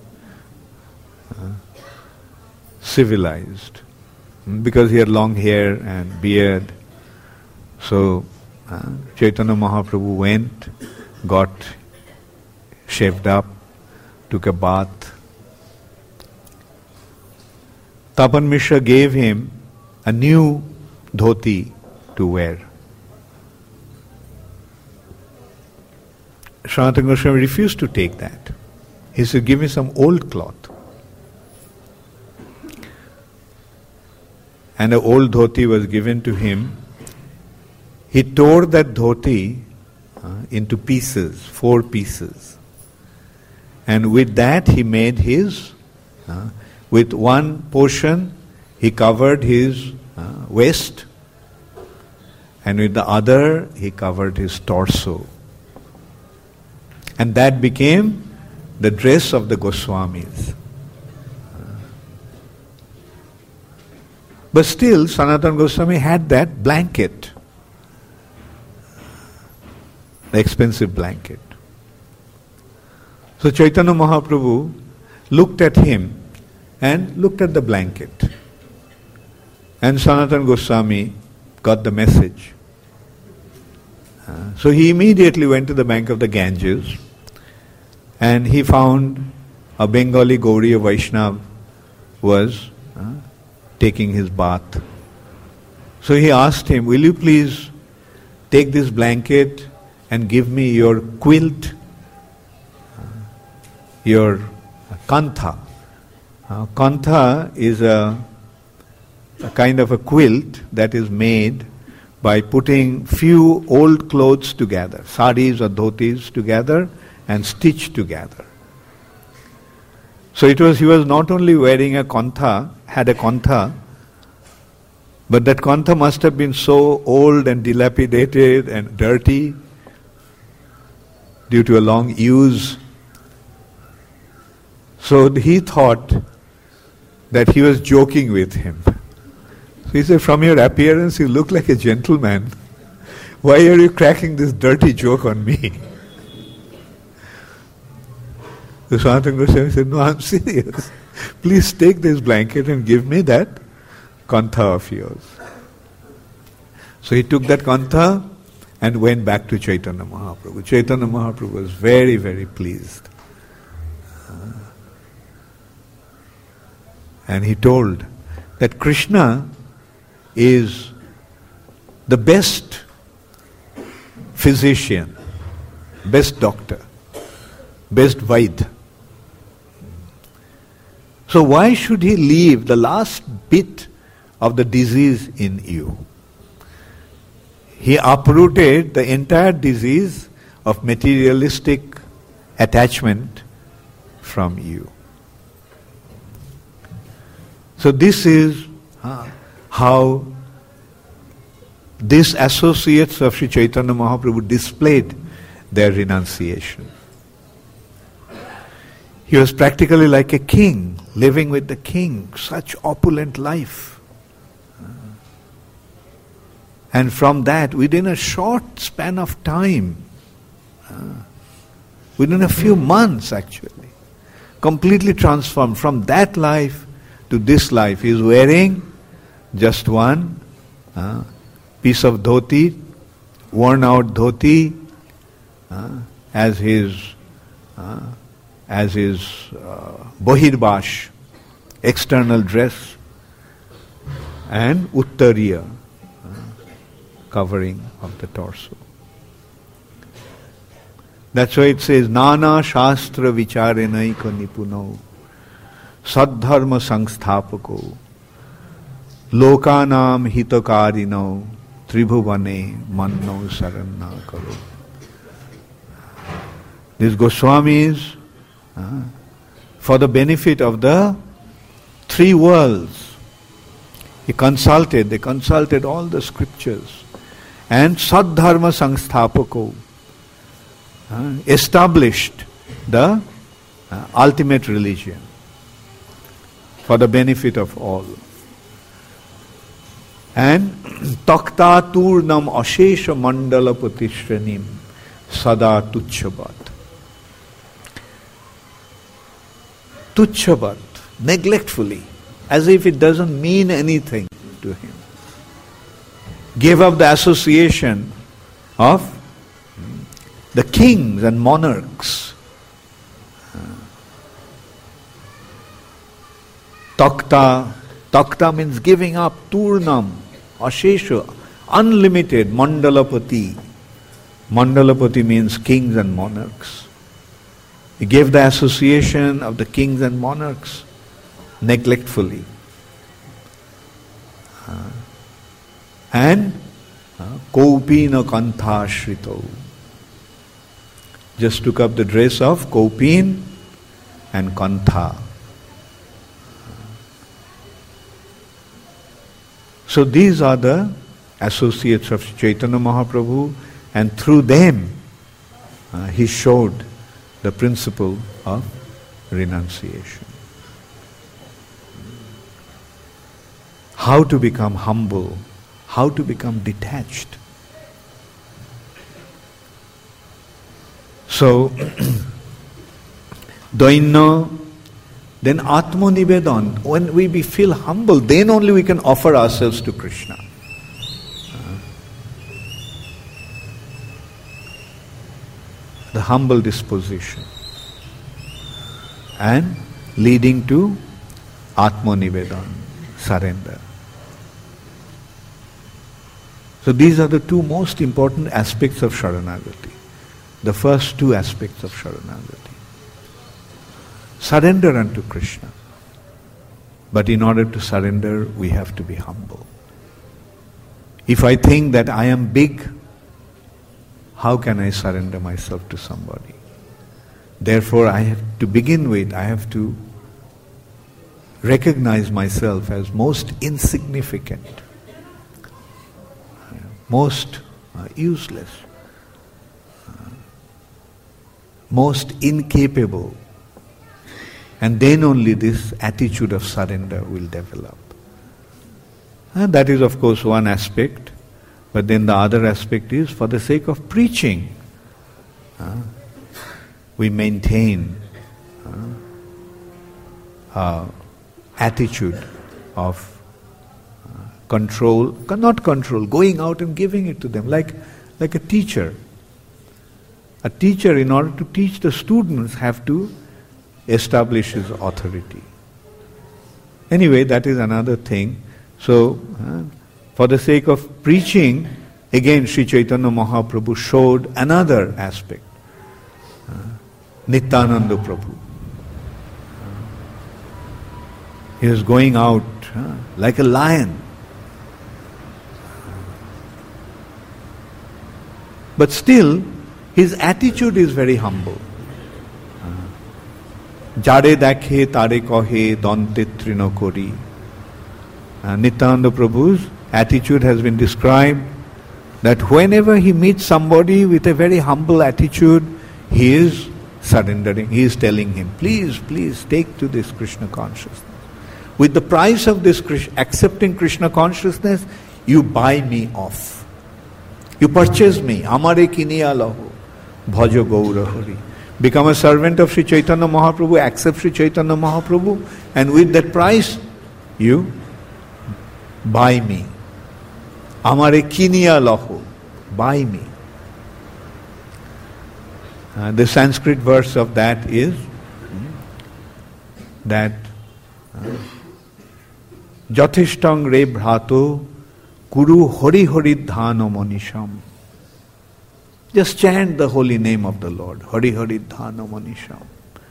Civilized. Because he had long hair and beard. So Chaitanya Mahaprabhu went, got shaved up, took a bath. Tapan Mishra gave him a new dhoti to wear. Sanatana Goswami refused to take that. He said, give me some old cloth. And an old dhoti was given to him. He tore that dhoti into pieces, 4 pieces. And with that he made his, with one portion he covered his waist, and with the other he covered his torso. And that became the dress of the Goswamis. But still, Sanatana Goswami had that blanket, the expensive blanket. So Chaitanya Mahaprabhu looked at him and looked at the blanket. And Sanatana Goswami got the message. So he immediately went to the bank of the Ganges, and he found a Bengali Gauriya Vaishnava was taking his bath. So he asked him, will you please take this blanket and give me your quilt, your kantha. Kantha is a kind of a quilt that is made by putting few old clothes together, saris or dhotis together, and stitched together. So he was not only wearing a kantha, had a kantha, but that kantha must have been so old and dilapidated and dirty due to a long use. So he thought that he was joking with him. So he said, from your appearance you look like a gentleman. Why are you cracking this dirty joke on me? So Sanatana Goswami said, no, I'm serious. Please take this blanket and give me that kantha of yours. So he took that kantha and went back to Chaitanya Mahaprabhu. Chaitanya Mahaprabhu was very, very pleased. And he told that Krishna is the best physician, best doctor, best Vaid. So why should he leave the last bit of the disease in you? He uprooted the entire disease of materialistic attachment from you. So this is how these associates of Sri Chaitanya Mahaprabhu displayed their renunciation. He was practically like a king, living with the king, such opulent life. And from that, within a short span of time, within a few months actually, completely transformed from that life to this life. He is wearing just one piece of dhoti, worn out dhoti, as his bohirbash, external dress, and uttariya, covering of the torso. That's why it says, Nana Shastra Vicharenaiko Nipuno Sadharma Sangstapako Lokanam Hitokarino Tribhuvane Manno Saranna Karo. These Goswamis, for the benefit of the three worlds, they consulted all the scriptures, and Sadharma Sangstapako established the ultimate religion for the benefit of all. And Takta Turnam Ashesha Mandala Patishranim Sada Tuchhabat. Tuchhabat, neglectfully, as if it doesn't mean anything to him. Gave up the association of the kings and monarchs. Takta means giving up. Turnam, Ashesha, unlimited. Mandalapati. Mandalapati means kings and monarchs. He gave the association of the kings and monarchs neglectfully. And Kaupina Kantha Shrito. Just took up the dress of Kaupin and Kantha. So these are the associates of Chaitanya Mahaprabhu, and through them he showed the principle of renunciation. How to become humble, how to become detached. So, Daina, then Atmanivedan. When we feel humble, then only we can offer ourselves to Krishna. The humble disposition. And leading to Atmanivedan, surrender. So these are the two most important aspects of Sharanagati. The first two aspects of Sharanagati. Surrender unto Krishna. But in order to surrender, we have to be humble. If I think that I am big, how can I surrender myself to somebody? Therefore, I have to begin with, I have to recognize myself as most insignificant, most useless, most incapable. And then only this attitude of surrender will develop. And that is, of course, one aspect. But then the other aspect is, for the sake of preaching, we maintain attitude of control, not control, going out and giving it to them. Like like a teacher. A teacher, in order to teach the students, have to establish his authority. Anyway, that is another thing. So, for the sake of preaching, again Sri Chaitanya Mahaprabhu showed another aspect. Nityananda Prabhu. He was going out like a lion. But still, his attitude is very humble. Jare dakhe tare kohe dante trino kori. Nityananda Prabhu's attitude has been described that whenever he meets somebody with a very humble attitude, he is surrendering. He is telling him, please, please take to this Krishna consciousness. With the price of this accepting Krishna consciousness, you buy me off. You purchase me. Amare kiniya lahu. Bhaja Gaura Hari. Become a servant of Sri Chaitanya Mahaprabhu, accept Sri Chaitanya Mahaprabhu, and with that price, you buy me. Amare kiniya lahu. Buy me. The Sanskrit verse of that is that Jathishtang re bhrato kuru hari hari dhano manisham. Just chant the holy name of the Lord. Hari Hari Dhana Manisham.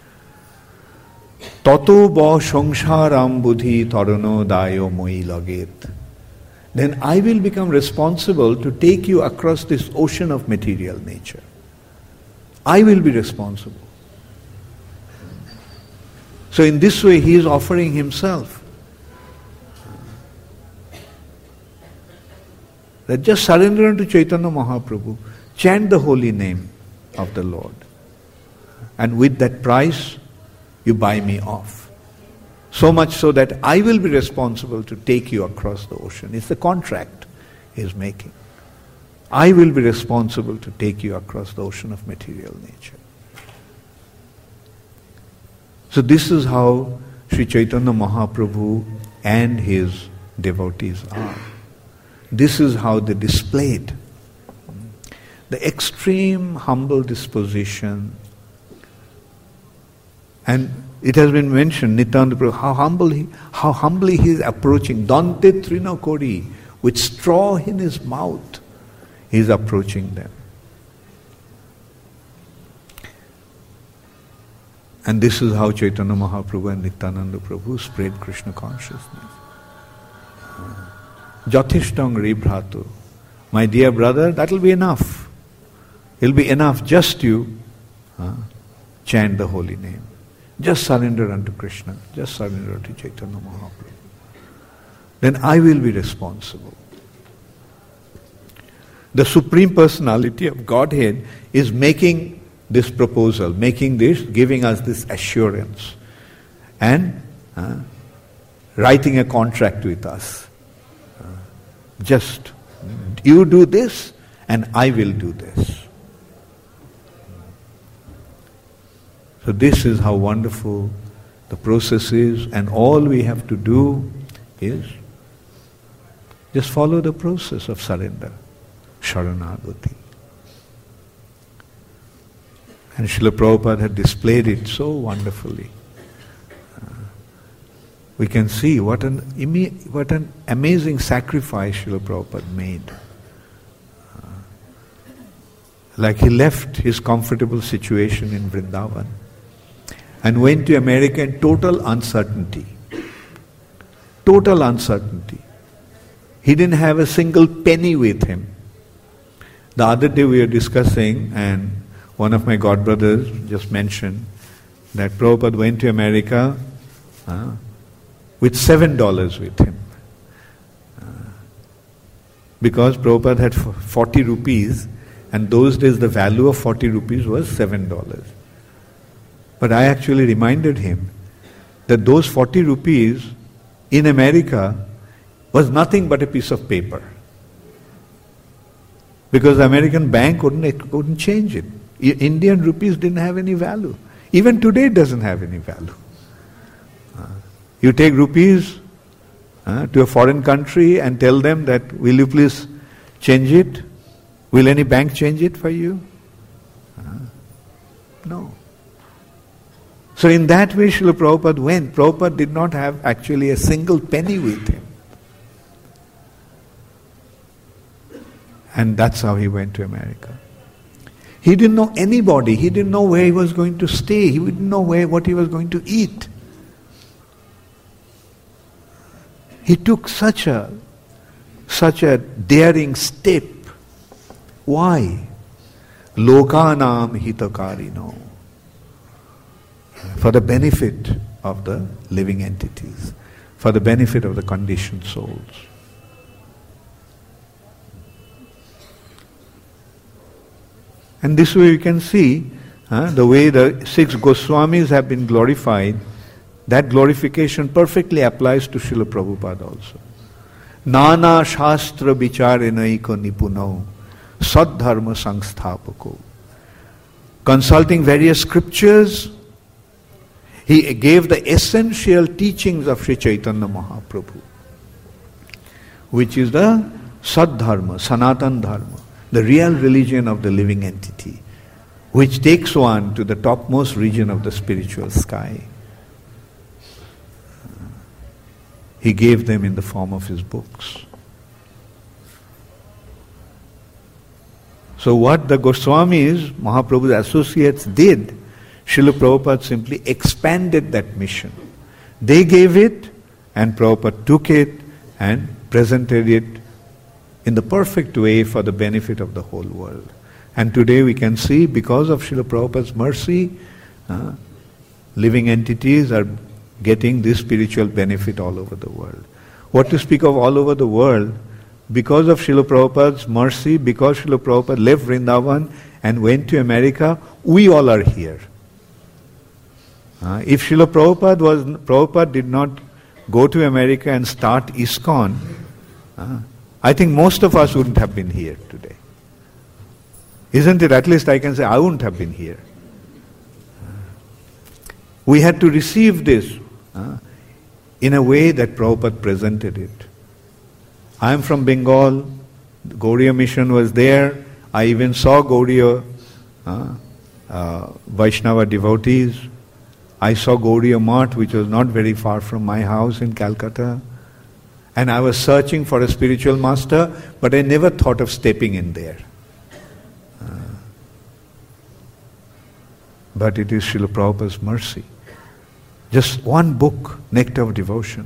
Tato ba sangsharam buddhi tarano dayo moi laget. Then I will become responsible to take you across this ocean of material nature. I will be responsible. So in this way he is offering himself. That just surrender unto Chaitanya Mahaprabhu. Chant the holy name of the Lord. And with that price, you buy me off. So much so that I will be responsible to take you across the ocean. It's the contract he is making. I will be responsible to take you across the ocean of material nature. So this is how Sri Chaitanya Mahaprabhu and his devotees are. This is how they displayed the extreme humble disposition. And it has been mentioned, Nityananda Prabhu, how humbly he is approaching. Dante Trina Kori, with straw in his mouth, he is approaching them. And this is how Chaitanya Mahaprabhu and Nityananda Prabhu spread Krishna consciousness. Jathishtang ribhratu. My dear brother, that will be enough. It will be enough just you chant the holy name. Just surrender unto Krishna. Just surrender unto Chaitanya Mahaprabhu. Then I will be responsible. The Supreme Personality of Godhead is making this proposal, making this, giving us this assurance, and writing a contract with us. Just you do this and I will do this. So this is how wonderful the process is, and all we have to do is just follow the process of surrender, Sharanagati. And Srila Prabhupada had displayed it so wonderfully. We can see what an amazing sacrifice Srila Prabhupada made. Like he left his comfortable situation in Vrindavan and went to America in total uncertainty. Total uncertainty. He didn't have a single penny with him. The other day we were discussing, and one of my godbrothers just mentioned that Prabhupada went to America with $7 with him. Because Prabhupada had 40 rupees, and those days the value of 40 rupees was $7. But I actually reminded him that those 40 rupees in America was nothing but a piece of paper. Because the American bank couldn't change it. Indian rupees didn't have any value. Even today it doesn't have any value. You take rupees to a foreign country and tell them that, will you please change it? Will any bank change it for you? No. So in that way Srila Prabhupada went. Prabhupada did not have actually a single penny with him. And that's how he went to America. He didn't know anybody. He didn't know where he was going to stay. He didn't know what he was going to eat. He took such a daring step. Why? Lokanam hitakarino. For the benefit of the living entities. For the benefit of the conditioned souls. And this way you can see the way the 6 Goswamis have been glorified. That glorification perfectly applies to Srila Prabhupada also. Nana Shastra Vicharenaiko Nipuno Sadharma Sangstapako. Consulting various scriptures, he gave the essential teachings of Sri Chaitanya Mahaprabhu, which is the Sadharma, Sanatan Dharma, the real religion of the living entity, which takes one to the topmost region of the spiritual sky. He gave them in the form of his books. So what the Goswamis, Mahaprabhu's associates, did, Srila Prabhupada simply expanded that mission. They gave it, and Prabhupada took it and presented it in the perfect way for the benefit of the whole world. And today we can see, because of Srila Prabhupada's mercy, living entities are getting this spiritual benefit all over the world. What to speak of all over the world? Because of Srila Prabhupada's mercy, because Srila Prabhupada left Vrindavan and went to America, we all are here. If Srila Prabhupada did not go to America and start ISKCON, I think most of us wouldn't have been here today. Isn't it? At least I can say I wouldn't have been here. We had to receive this in a way that Prabhupada presented it. I am from Bengal. The Gaudiya mission was there. I even saw Gaudiya Vaishnava devotees. I saw Gaudiya Math, which was not very far from my house in Calcutta. And I was searching for a spiritual master, but I never thought of stepping in there. But it is Srila Prabhupada's mercy. Just one book, Nectar of Devotion,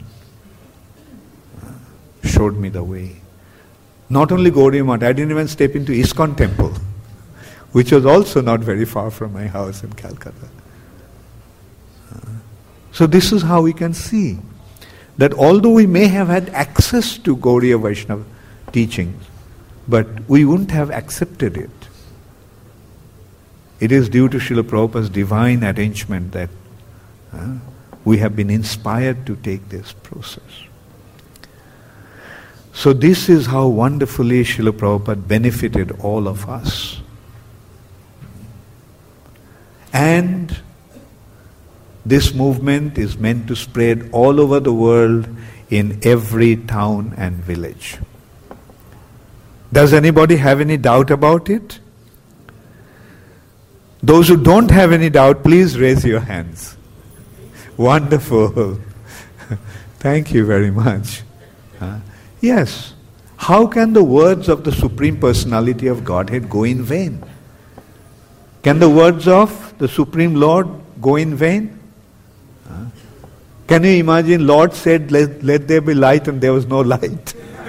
showed me the way. Not only Gaudiya Math, I didn't even step into ISKCON temple, which was also not very far from my house in Calcutta. So this is how we can see that although we may have had access to Gaudiya Vaishnava teachings, but we wouldn't have accepted it. It is due to Srila Prabhupada's divine arrangement that we have been inspired to take this process. So this is how wonderfully Srila Prabhupada benefited all of us. And this movement is meant to spread all over the world in every town and village. Does anybody have any doubt about it? Those who don't have any doubt, please raise your hands. Wonderful. Thank you very much. Yes. How can the words of the Supreme Personality of Godhead go in vain? Can the words of the Supreme Lord go in vain? Can you imagine Lord said, let there be light, and there was no light?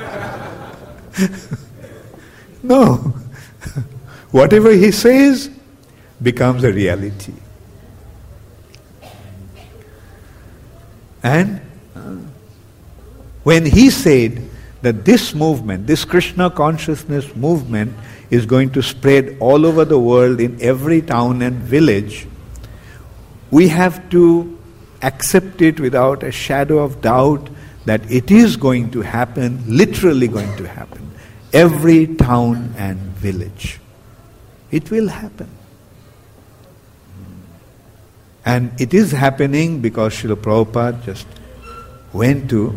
No. Whatever He says becomes a reality. And when He said that this movement, this Krishna consciousness movement, is going to spread all over the world in every town and village, we have to accept it without a shadow of doubt that it is going to happen, literally going to happen. Every town and village. It will happen. And it is happening because Srila Prabhupada just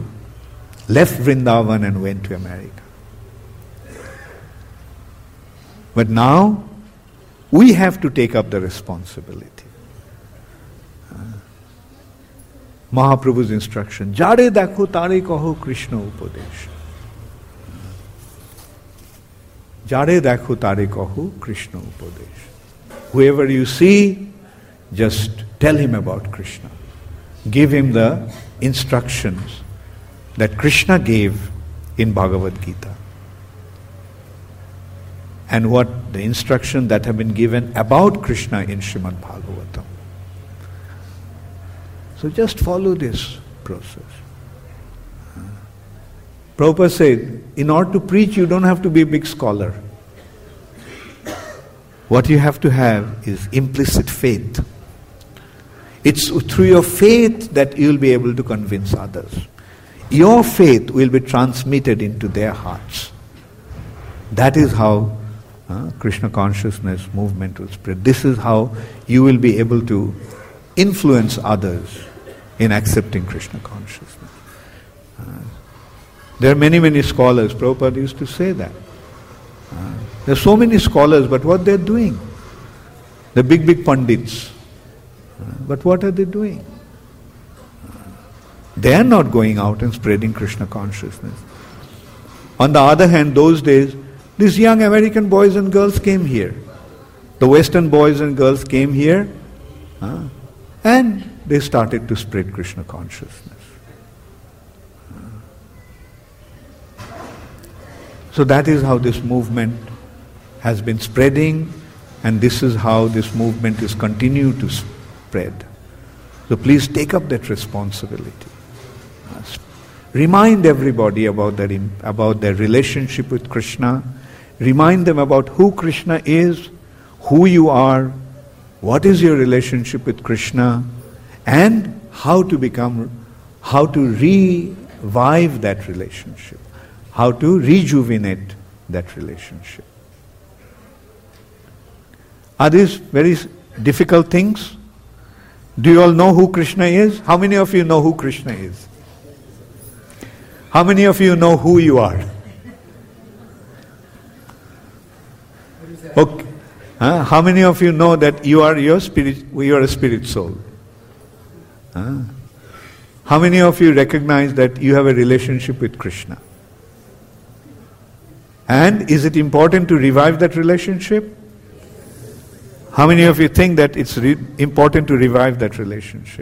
left Vrindavan and went to America. But now, we have to take up the responsibility. Mahaprabhu's instruction, Jare dakho tare kaho Krishna upadesh. Jare dakho tare kaho Krishna upadesh. Whoever you see, just tell him about Krishna. Give him the instructions that Krishna gave in Bhagavad Gita. And what the instruction that have been given about Krishna in Srimad Bhagavatam. So just follow this process. Prabhupada said, in order to preach, you don't have to be a big scholar. What you have to have is implicit faith. It's through your faith that you will be able to convince others. Your faith will be transmitted into their hearts. That is how Krishna consciousness movement will spread. This is how you will be able to influence others in accepting Krishna consciousness. There are many scholars. Prabhupada used to say that. There are so many scholars, but what they're doing? The big pandits. But what are they doing? They are not going out and spreading Krishna consciousness. On the other hand, those days, these young American boys and girls came here. The Western boys and girls came here and they started to spread Krishna consciousness. So that is how this movement has been spreading, and this is how this movement is continuing to spread. So please take up that responsibility. Remind everybody about their relationship with Krishna. Remind them about who Krishna is, who you are, what is your relationship with Krishna, and how to revive that relationship, how to rejuvenate that relationship. Are these very difficult things? Do you all know who Krishna is? How many of you know who Krishna is? How many of you know who you are? Okay. How many of you know that you are a spirit soul? How many of you recognize that you have a relationship with Krishna? And is it important to revive that relationship? How many of you think that it's important to revive that relationship?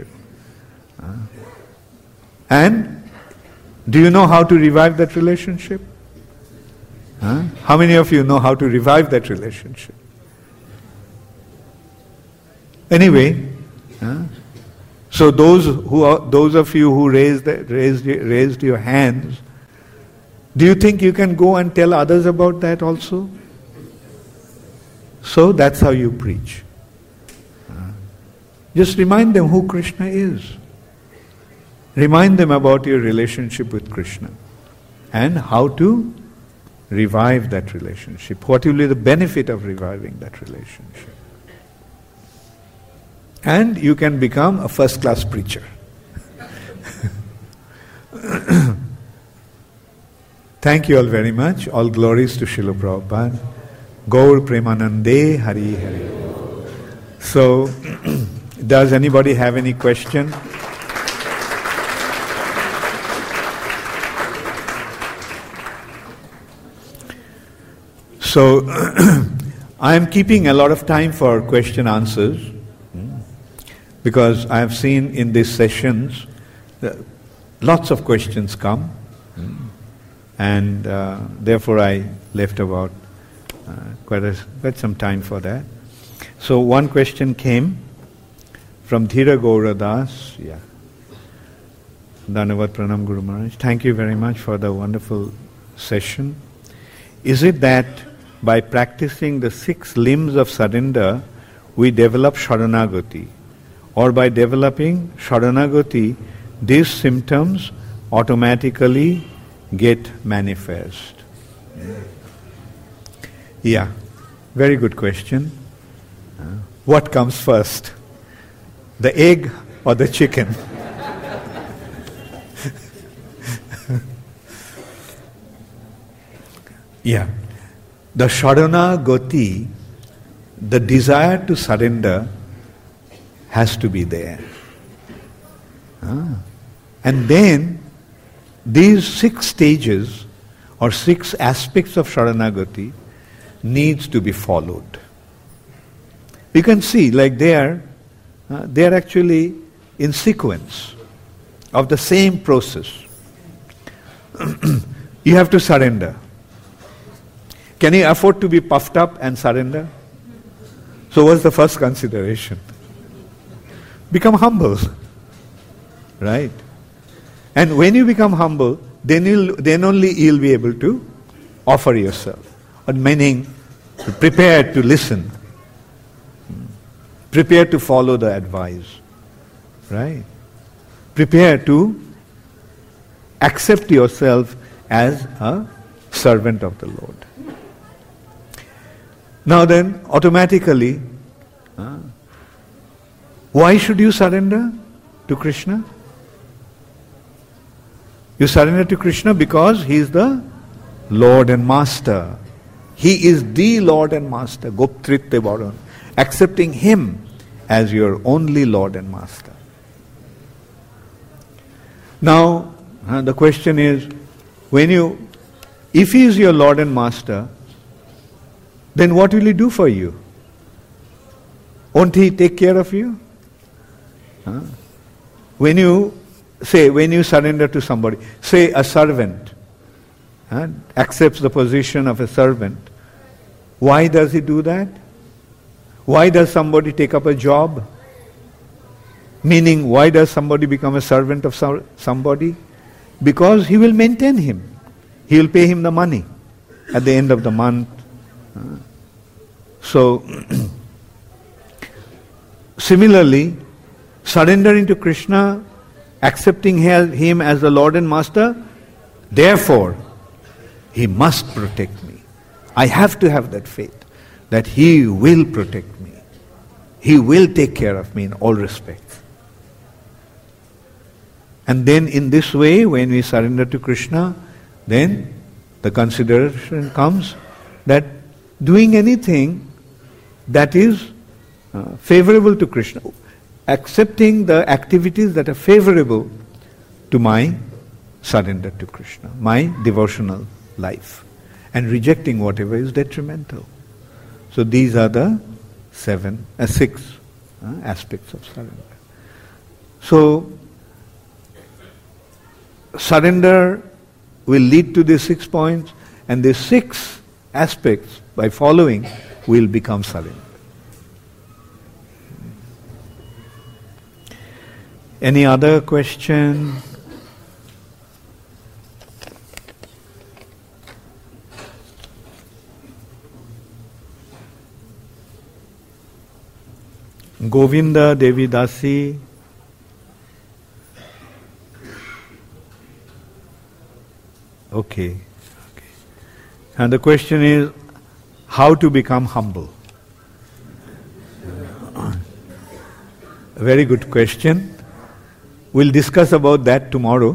And do you know how to revive that relationship? How many of you know how to revive that relationship? Anyway, so those of you who raised your hands, do you think you can go and tell others about that also? So that's how you preach. Just remind them who Krishna is. Remind them about your relationship with Krishna and how to revive that relationship. What will be the benefit of reviving that relationship? And you can become a first-class preacher. Thank you all very much. All glories to Srila Prabhupada. Gaur Premanande Hari Hari. So, does anybody have any question? So, I am keeping a lot of time for question answers because I have seen in these sessions lots of questions come, and therefore I left about quite some time for that. So one question came from Dhira Gaura Das. Yeah. Dhanyavad Pranam Guru Maharaj. Thank you very much for the wonderful session. Is it that by practicing the 6 limbs of surrender, we develop Sharanagati? Or by developing Sharanagati, these symptoms automatically get manifest? Yeah, very good question. What comes first? The egg or the chicken? Yeah. the Sharana Gati, the desire to surrender, has to be there. And then these 6 stages or 6 aspects of Sharanagati needs to be followed. You can see like they are actually in sequence of the same process. You have to surrender. Can you afford to be puffed up and surrender? So what's the first consideration? Become humble. Right? And when you become humble, then only you'll be able to offer yourself. Meaning, prepare to listen. Prepare to follow the advice. Right? Prepare to accept yourself as a servant of the Lord. Now then, automatically, why should you surrender to Krishna? You surrender to Krishna because He is the Lord and Master. He is the Lord and Master, Goptritte Varan. Accepting Him as your only Lord and Master. Now, the question is, if He is your Lord and Master, then what will He do for you? Won't He take care of you? When you surrender to somebody, say a servant, accepts the position of a servant, why does he do that? Why does somebody take up a job? Meaning, why does somebody become a servant of somebody? Because he will maintain him. He will pay him the money at the end of the month. So, similarly, surrendering to Krishna, accepting Him as the Lord and Master, therefore, He must protect me. I have to have that faith that He will protect me. He will take care of me in all respects. And then in this way, when we surrender to Krishna, then the consideration comes that doing anything that is favorable to Krishna, accepting the activities that are favorable to my surrender to Krishna, my devotional life, and rejecting whatever is detrimental. So these are the 6 aspects of surrender. So surrender will lead to these 6 points, and these 6 aspects, by following, will become surrender. Any other question? Govinda Devi Dasi. Okay. And the question is, how to become humble? A very good question. We'll discuss about that tomorrow.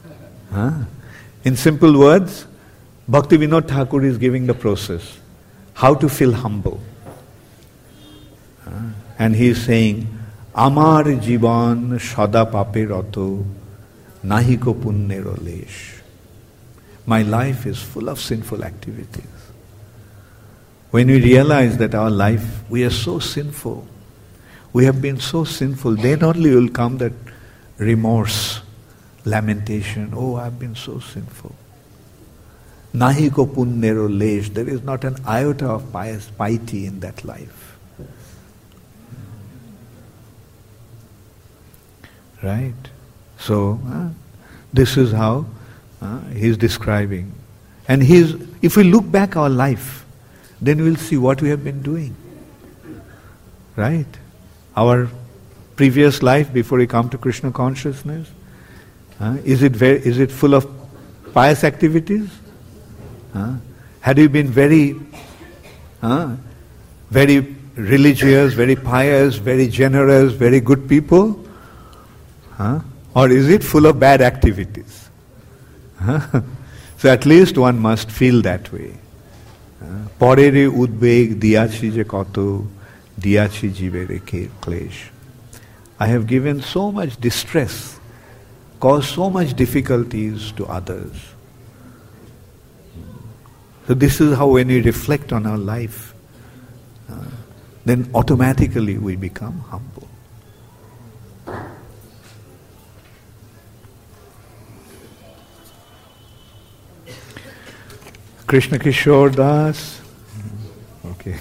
In simple words, Bhaktivinoda Thakur is giving the process. How to feel humble. And he is saying, Amar jiban sada pape rato nahiko punnero lesh. My life is full of sinful activities. When we realize that our life, we are so sinful, we have been so sinful, then only will come that remorse, lamentation. Oh, I've been so sinful. Nahiko punnero lesh. There is not an iota of piety in that life. Right? So, this is how he's describing. And if we look back our life, then we'll see what we have been doing. Right? Our previous life before we come to Krishna consciousness, is it full of pious activities? Had you been very religious, very pious, very generous, very good people? Or is it full of bad activities? So at least one must feel that way. Porere udbeg diachi je koto, diachi jivere klesh. I have given so much distress, caused so much difficulties to others. So this is how when we reflect on our life, then automatically we become humble. Krishna Kishore Das. Okay.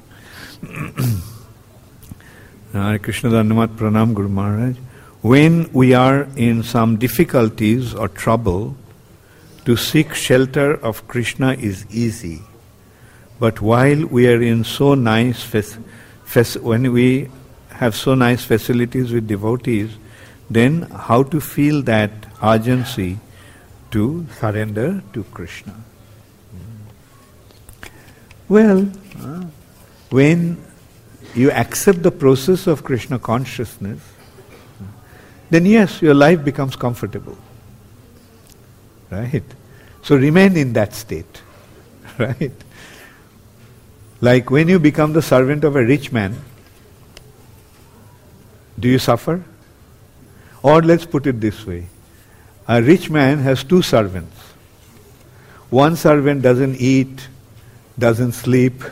Hare Krishna Dandamat Pranam Guru Maharaj. When we are in some difficulties or trouble, to seek shelter of Krishna is easy. But while we are in so nice, when we have so nice facilities with devotees, then how to feel that urgency to surrender to Krishna? Well, when you accept the process of Krishna consciousness, then yes, your life becomes comfortable. Right? So remain in that state. Right? Like when you become the servant of a rich man, do you suffer? Or let's put it this way. A rich man has two servants. One servant doesn't eat, doesn't sleep,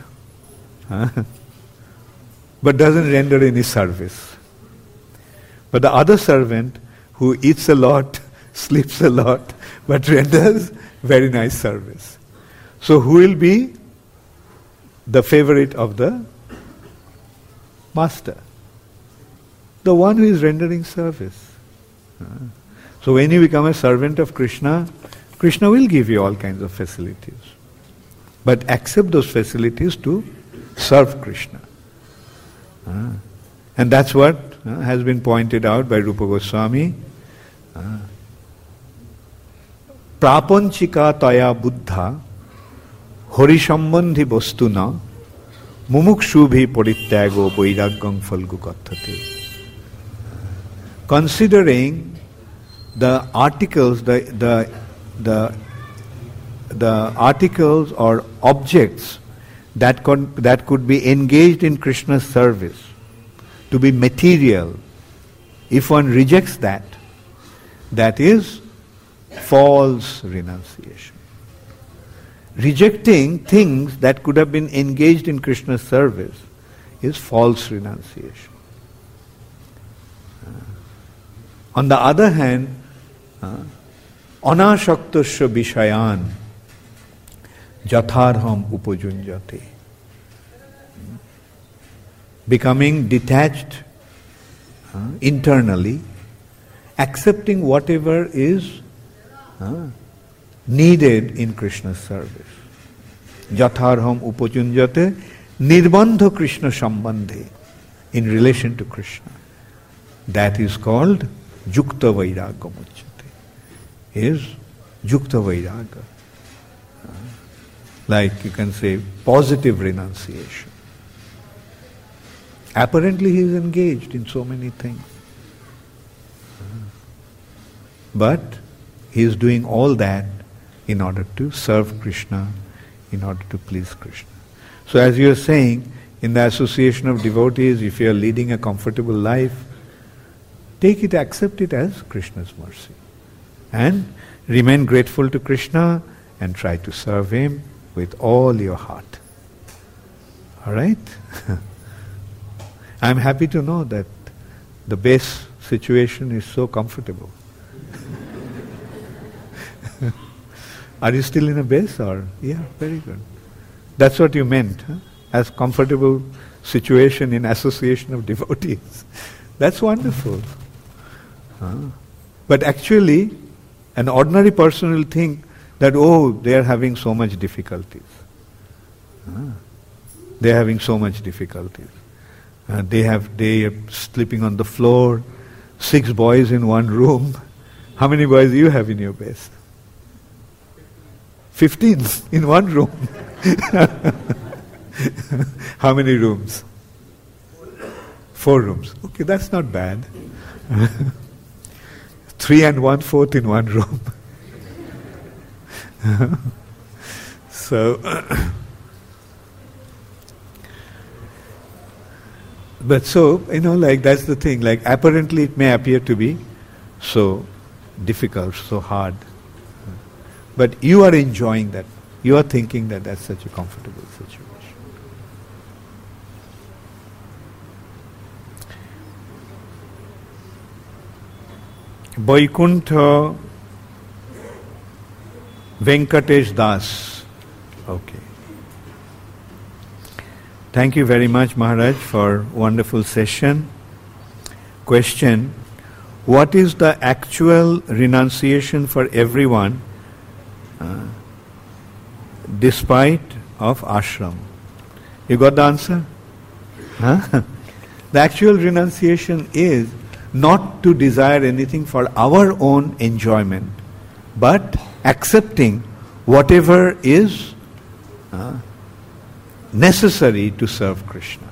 but doesn't render any service. But the other servant who eats a lot, sleeps a lot, but renders very nice service. So who will be the favorite of the master? The one who is rendering service. So when you become a servant of Krishna, Krishna will give you all kinds of facilities. But accept those facilities to serve Krishna. And that's what has been pointed out by Rupa Goswami. Prapanchika taya buddha hori sambandhi bostuna mumukshubhi parityago vairagyam phalgu kathate. Considering the articles, the articles or objects that could be engaged in Krishna's service, to be material, if one rejects that, that is false renunciation. Rejecting things that could have been engaged in Krishna's service is false renunciation. On the other hand, anashaktasya vishayan jatharham upajunjate. Becoming detached internally, accepting whatever is needed in Krishna's service. Jatharham upajunjate nirbandha Krishna sambandhe, in relation to Krishna. That is called Yukta Vairagya Muchyate. Is Yukta Vairagya. Like you can say positive renunciation. Apparently he is engaged in so many things. But he is doing all that in order to serve Krishna, in order to please Krishna. So as you are saying, in the association of devotees, if you are leading a comfortable life, take it, accept it as Krishna's mercy. And remain grateful to Krishna and try to serve him with all your heart. Alright? I'm happy to know that the base situation is so comfortable. Are you still in a base or? Yeah, very good. That's what you meant, huh? As comfortable situation in association of devotees. That's wonderful. But actually, an ordinary person will think that, oh, they are having so much difficulties. They are having so much difficulties. They are sleeping on the floor, 6 boys in one room. How many boys do you have in your base? 15 in one room. How many rooms? 4 rooms. Okay, that's not bad. 3 1/4 in one room. So, But so, like that's the thing, like apparently it may appear to be so difficult, so hard. But you are enjoying that. You are thinking that that's such a comfortable situation. Vaikuntha Venkatesh Das. Okay. Thank you very much, Maharaj, for wonderful session. Question: what is the actual renunciation for everyone despite of ashram? You got the answer? Huh? The actual renunciation is not to desire anything for our own enjoyment, but accepting whatever is necessary to serve Krishna.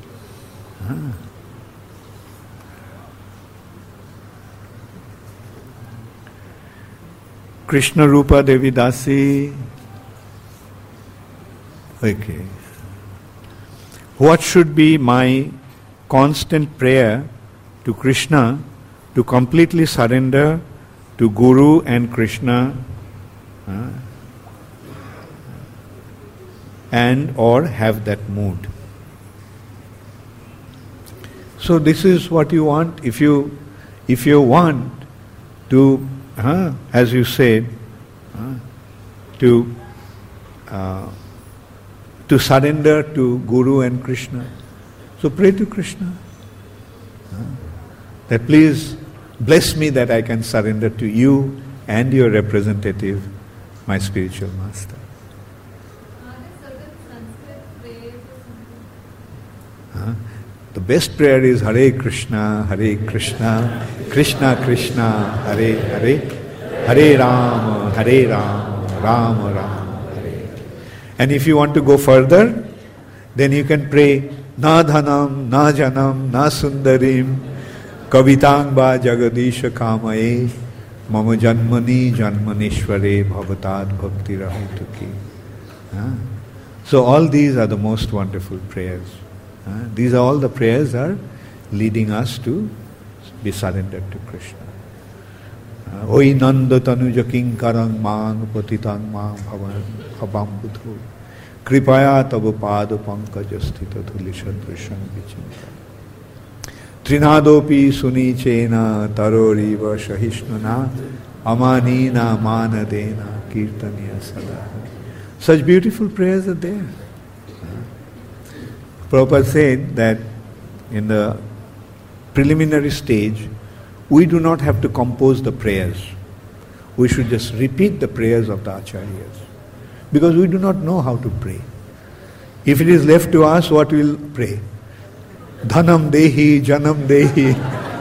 Krishna Rupa Devi Dasi. Okay. What should be my constant prayer to Krishna to completely surrender to Guru and Krishna and or have that mood? So this is what you want. If you want to, as you said, to surrender to Guru and Krishna, so pray to Krishna. That please bless me that I can surrender to you and your representative, my spiritual master. Are there certain Sanskrit prayers or something? The best prayer is Hare Krishna, Krishna Krishna, Hare Hare, Hare Rama, Rama Rama, Hare. And if you want to go further, then you can pray Na Dhanam, Na Janam, Na Sundarim, Kavitangba Jagadisha Kamae, Mama Janmani Janmanishware Bhavatad Bhakti Rahituki. So all these are the most wonderful prayers. These are all the prayers are leading us to be surrendered to Krishna. Oi Nanda Tanuja Kinkarang Mang Patitang Mang Bhavam Budhu Kripaya Tabu Padu Pankajastita Dhulishadrisham Vichinta Trinadopi Suni Chena Taroriva Shahishnuna Amanina Manadena Kirtaniya Sada. Such beautiful prayers are there. Prabhupada said that in the preliminary stage, we do not have to compose the prayers. We should just repeat the prayers of the acharyas. Because we do not know how to pray. If it is left to us, what we'll pray? Dhanam dehi, janam dehi.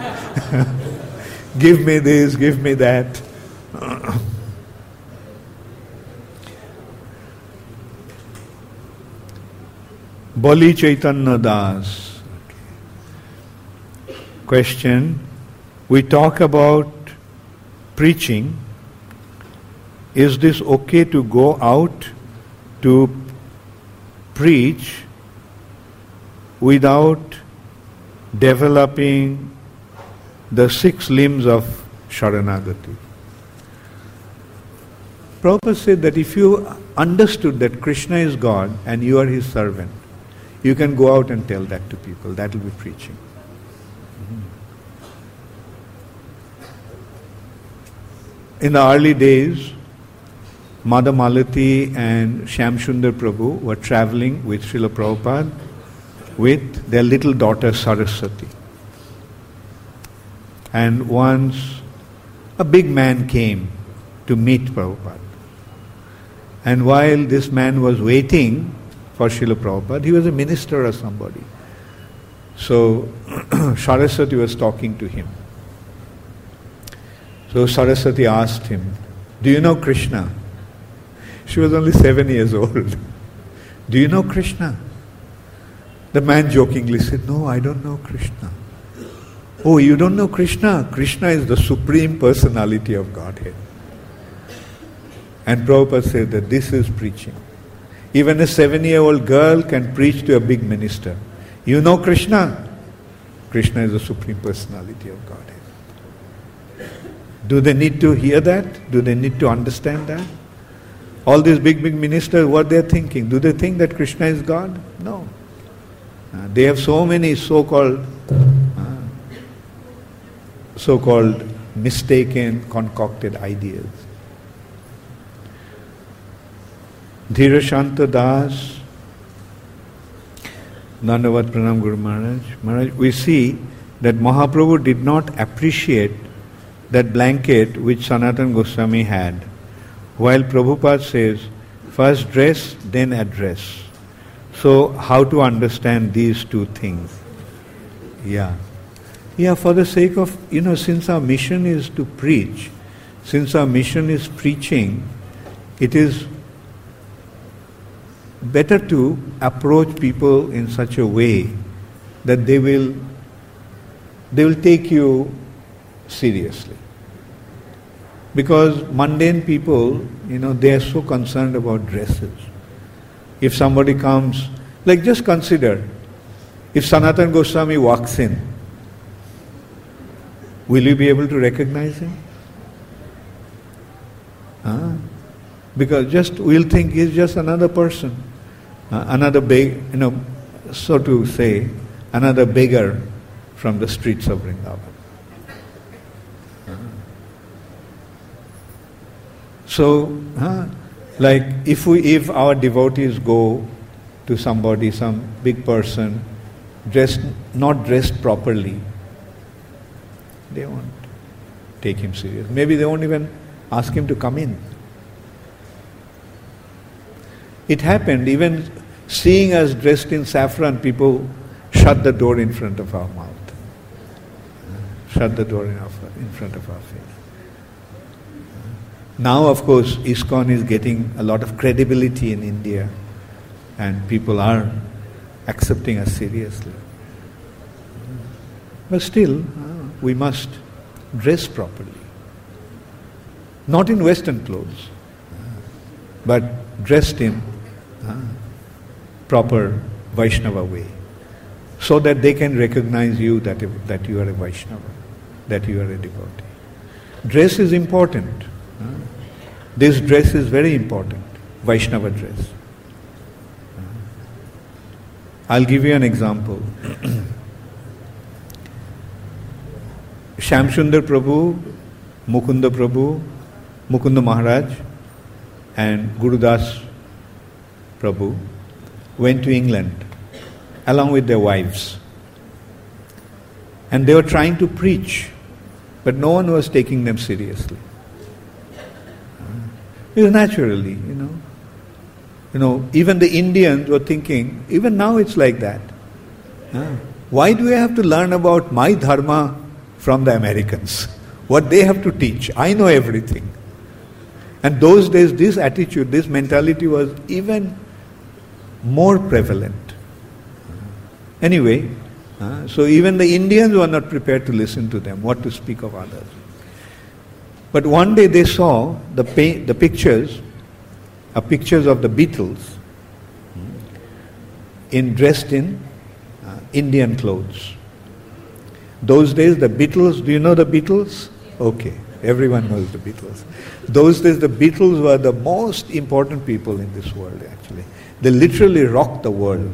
Give me this, give me that. Bali Chaitanya Das. Question: we talk about preaching. Is this okay to go out to preach without developing the 6 limbs of Sharanagati? Prabhupada said that if you understood that Krishna is God and you are his servant, you can go out and tell that to people. That will be preaching. In the early days, Madha Malati and Shyamsundar Prabhu were traveling with Srila Prabhupada with their little daughter Saraswati. And once a big man came to meet Prabhupada. And while this man was waiting for Srila Prabhupada, he was a minister or somebody. So Saraswati was talking to him. So Saraswati asked him, do you know Krishna? She was only 7 years old. Do you know Krishna? The man jokingly said, no, I don't know Krishna. Oh, you don't know Krishna? Krishna is the Supreme Personality of Godhead. And Prabhupada said that this is preaching. Even a 7-year-old girl can preach to a big minister. You know Krishna? Krishna is the Supreme Personality of Godhead. Do they need to hear that? Do they need to understand that? All these big ministers, what they are thinking? Do they think that Krishna is God? No. They have so many so-called mistaken, concocted ideas. Dhirashanta Das, Dandavat Pranam Guru Maharaj. Maharaj, we see that Mahaprabhu did not appreciate that blanket which Sanatana Goswami had, while Prabhupada says, first dress, then address. So, how to understand these two things? Yeah, for the sake of, since our mission is to preach, since our mission is preaching, it is better to approach people in such a way that they will take you seriously. Because mundane people, they are so concerned about dresses. If somebody comes, like just consider, if Sanatana Goswami walks in, will you be able to recognize him? Because we'll think he's just another person, another so to say, another beggar from the streets of Vrindavan. So, like if our devotees go to somebody, some big person, not dressed properly, they won't take him serious. Maybe they won't even ask him to come in. It happened, even seeing us dressed in saffron, people shut the door in front of our mouth. Shut the door in front of our face. Now, of course, ISKCON is getting a lot of credibility in India, and people are accepting us seriously. But still, we must dress properly. Not in Western clothes, but dressed in proper Vaishnava way, so that they can recognize you that you are a Vaishnava, that you are a devotee. Dress is important. This dress is very important, Vaishnava dress. I'll give you an example. Shyamsundar Prabhu, Mukunda Maharaj and Gurudas Prabhu went to England along with their wives. And they were trying to preach, but no one was taking them seriously. Because naturally, even the Indians were thinking, even now it's like that. Why do I have to learn about my dharma from the Americans? What they have to teach, I know everything. And those days, this attitude, this mentality was even more prevalent. Anyway, so even the Indians were not prepared to listen to them, what to speak of others. But one day they saw the pictures of the Beatles dressed in Indian clothes. Those days the Beatles, do you know the Beatles? Okay, everyone knows the Beatles. Those days the Beatles were the most important people in this world actually. They literally rocked the world.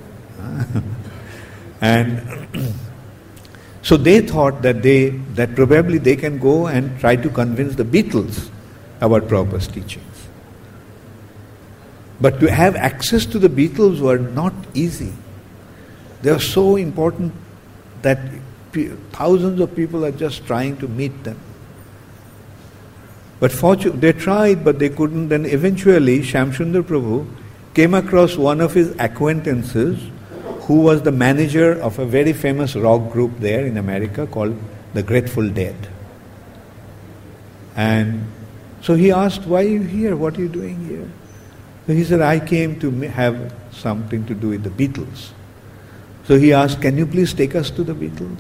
And so they thought that probably they can go and try to convince the Beatles about Prabhupada's teachings. But to have access to the Beatles were not easy. They are so important that thousands of people are just trying to meet them. But they tried, but they couldn't. Then eventually Shyamsundar Prabhu came across one of his acquaintances who was the manager of a very famous rock group there in America called the Grateful Dead. And so he asked, why are you here? What are you doing here? So he said, I came to have something to do with the Beatles. So he asked, can you please take us to the Beatles?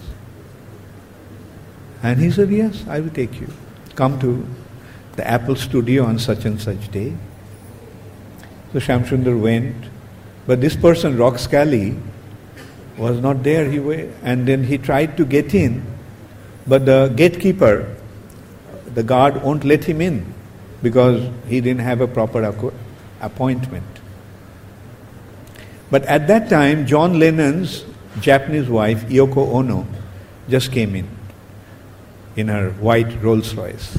And he said, yes, I will take you. Come to the Apple studio on such and such day. So Shyamsundar went. But this person, Rock Scally, was not there. And then he tried to get in, but the gatekeeper, the guard, won't let him in because he didn't have a proper appointment. But at that time, John Lennon's Japanese wife, Yoko Ono, just came in her white Rolls Royce.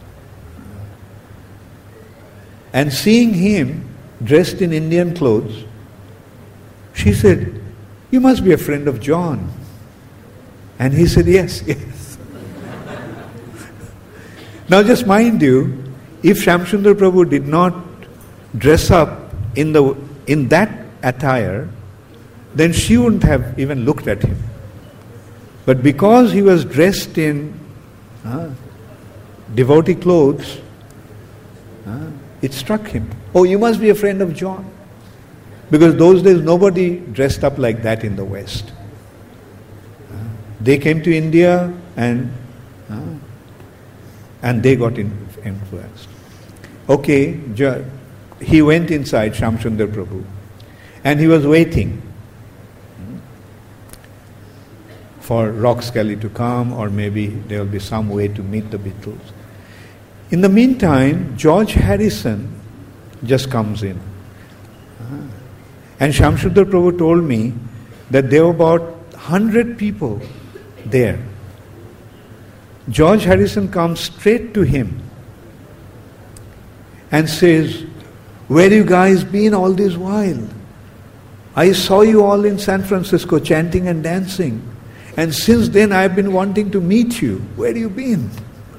And seeing him dressed in Indian clothes, she said, "You must be a friend of John." And he said, "Yes, yes." Now just mind you, if Shyamsundar Prabhu did not dress up in that attire, then she wouldn't have even looked at him. But because he was dressed in devotee clothes, it struck him. "Oh, you must be a friend of John." Because those days nobody dressed up like that in the West. They came to India and they got influenced. Okay, he went inside, Shyamsundar Prabhu, and he was waiting for Rox Kelly to come, or maybe there will be some way to meet the Beatles. In the meantime, George Harrison just comes in. And Shyamsundar Prabhu told me that there were about 100 people there. George Harrison comes straight to him and says, "Where you guys been all this while? I saw you all in San Francisco chanting and dancing. And since then I've been wanting to meet you. Where have you been?"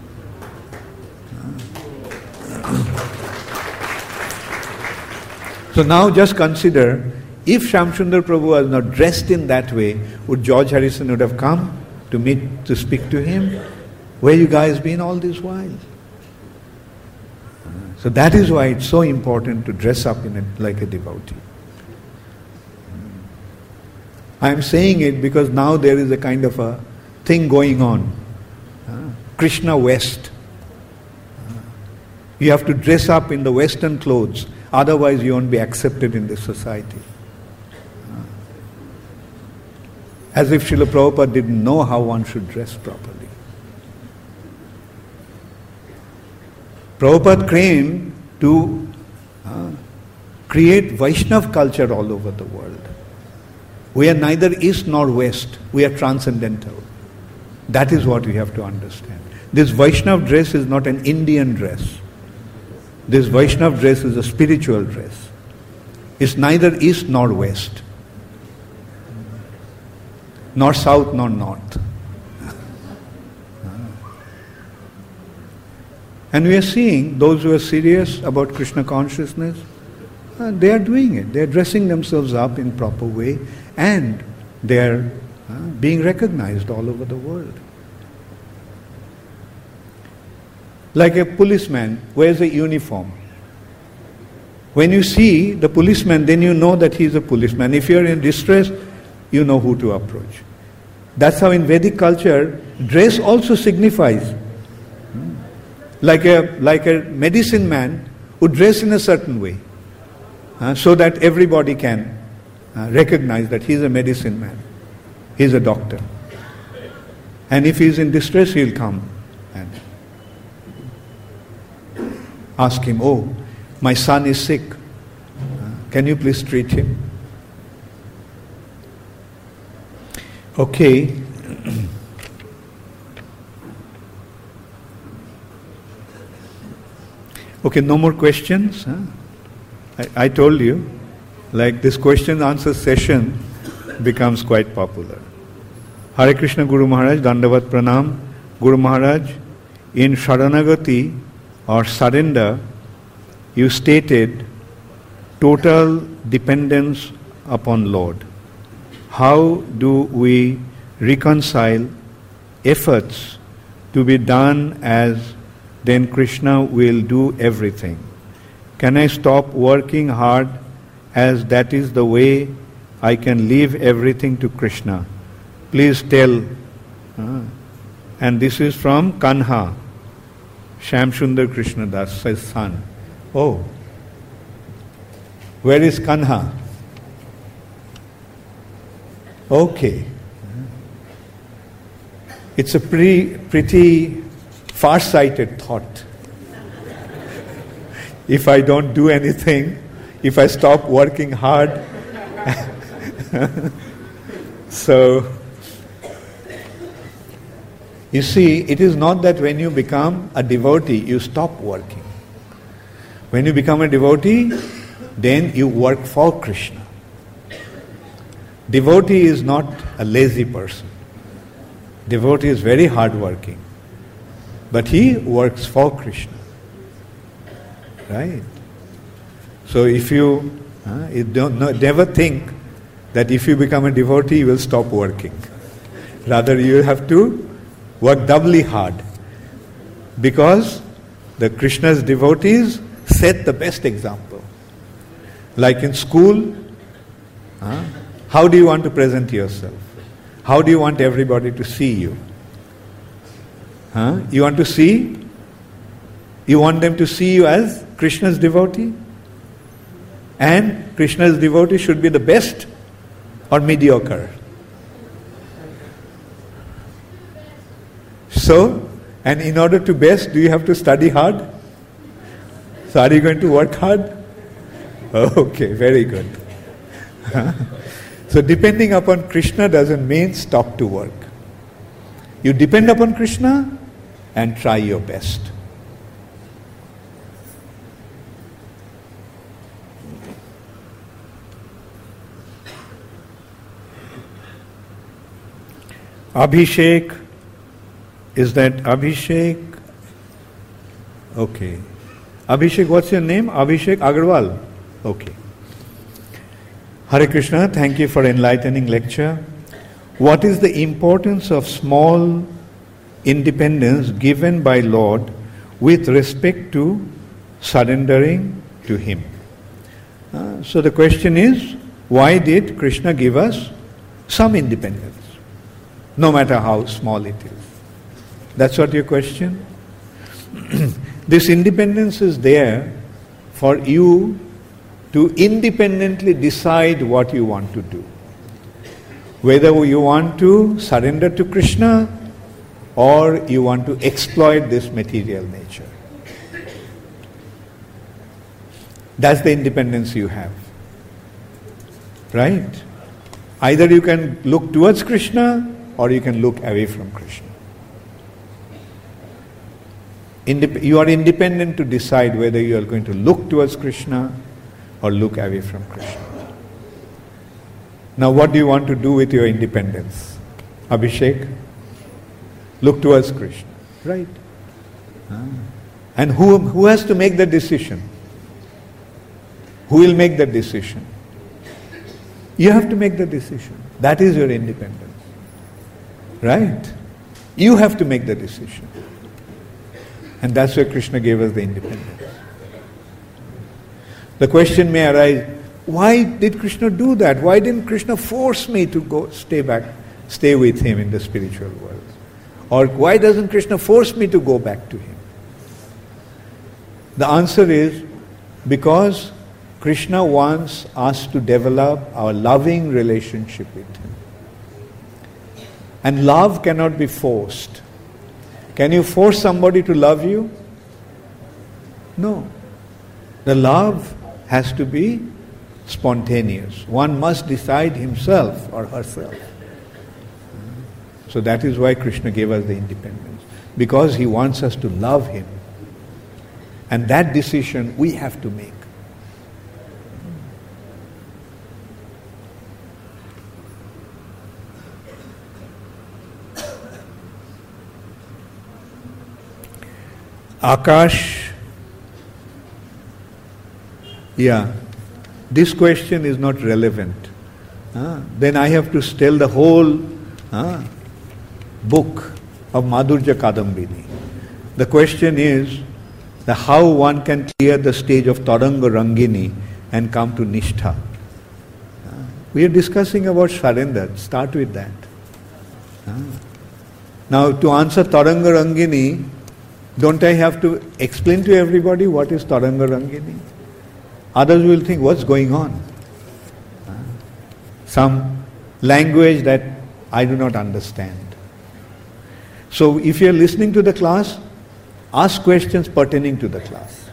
So now just consider, if Shyamsundar Prabhu was not dressed in that way, would George Harrison would have come to speak to him? "Where you guys been all this while?" So that is why it's so important to dress up like a devotee. I am saying it because now there is a kind of a thing going on. Krishna West. You have to dress up in the Western clothes, otherwise you won't be accepted in this society. As if Srila Prabhupada didn't know how one should dress properly. Prabhupada came to create Vaishnav culture all over the world. We are neither East nor West. We are transcendental. That is what we have to understand. This Vaishnav dress is not an Indian dress. This Vaishnav dress is a spiritual dress. It's neither East nor West. Nor South nor North. And we are seeing those who are serious about Krishna consciousness, they are doing it. They are dressing themselves up in proper way, and they are being recognized all over the world. Like a policeman wears a uniform. When you see the policeman, then you know that he is a policeman. If you are in distress, you know who to approach. That's how in Vedic culture, dress also signifies. Like a medicine man would dress in a certain way, so that everybody can recognize that he is a medicine man. He is a doctor. And if he is in distress, he will come and ask him, "Oh, my son is sick. Can you please treat him?" Okay. Okay, no more questions? I told you, like this question answer session becomes quite popular. Hare Krishna Guru Maharaj, Dandavat Pranam. Guru Maharaj, in Sharanagati or surrender, you stated total dependence upon Lord. How do we reconcile efforts to be done as then Krishna will do everything? Can I stop working hard as that is the way I can leave everything to Krishna? Please tell. And this is from Kanha, Shyamsundar Krishnadas, his son. Oh, where is Kanha? Okay. It's a pretty far-sighted thought. If I don't do anything, if I stop working hard. So, you see, it is not that when you become a devotee, you stop working. When you become a devotee, then you work for Krishna. Devotee is not a lazy person. Devotee is very hardworking. But he works for Krishna. Right? So if you never think that if you become a devotee, you will stop working. Rather, you have to work doubly hard. Because the Krishna's devotees set the best example. Like in school, how do you want to present yourself? How do you want everybody to see you? You want them to see you as Krishna's devotee? And Krishna's devotee should be the best or mediocre? So, and in order to best, do you have to study hard? So are you going to work hard? Okay, very good. So depending upon Krishna doesn't mean stop to work. You depend upon Krishna and try your best. Abhishek, is that Abhishek? Okay. Abhishek, what's your name? Abhishek Agarwal. Okay. Hare Krishna, thank you for enlightening lecture. What is the importance of small independence given by Lord with respect to surrendering to Him? So the question is, why did Krishna give us some independence? No matter how small it is. That's what your question? This independence is there for you to independently decide what you want to do. Whether you want to surrender to Krishna or you want to exploit this material nature. That's the independence you have. Right? Either you can look towards Krishna or you can look away from Krishna. You are independent to decide whether you are going to look towards Krishna or look away from Krishna. Now what do you want to do with your independence? Abhishek? Look towards Krishna. Right? And who has to make the decision? Who will make the decision? You have to make the decision. That is your independence. Right? You have to make the decision. And that's why Krishna gave us the independence. The question may arise, why did Krishna do that? Why didn't Krishna force me to stay with him in the spiritual world? Or why doesn't Krishna force me to go back to him? The answer is, because Krishna wants us to develop our loving relationship with him. And love cannot be forced. Can you force somebody to love you? No. The love has to be spontaneous. One must decide himself or herself. So that is why Krishna gave us the independence. Because he wants us to love him. And that decision we have to make. Akash, this question is not relevant. Then I have to tell the whole book of Madhurya Kadambini. The question is how one can clear the stage of Taranga Rangini and come to Nishtha. We are discussing about surrender. Start with that. Now to answer Taranga Rangini, don't I have to explain to everybody what is Taranga Rangini? Others will think, what's going on? Some language that I do not understand. So if you are listening to the class, ask questions pertaining to the class.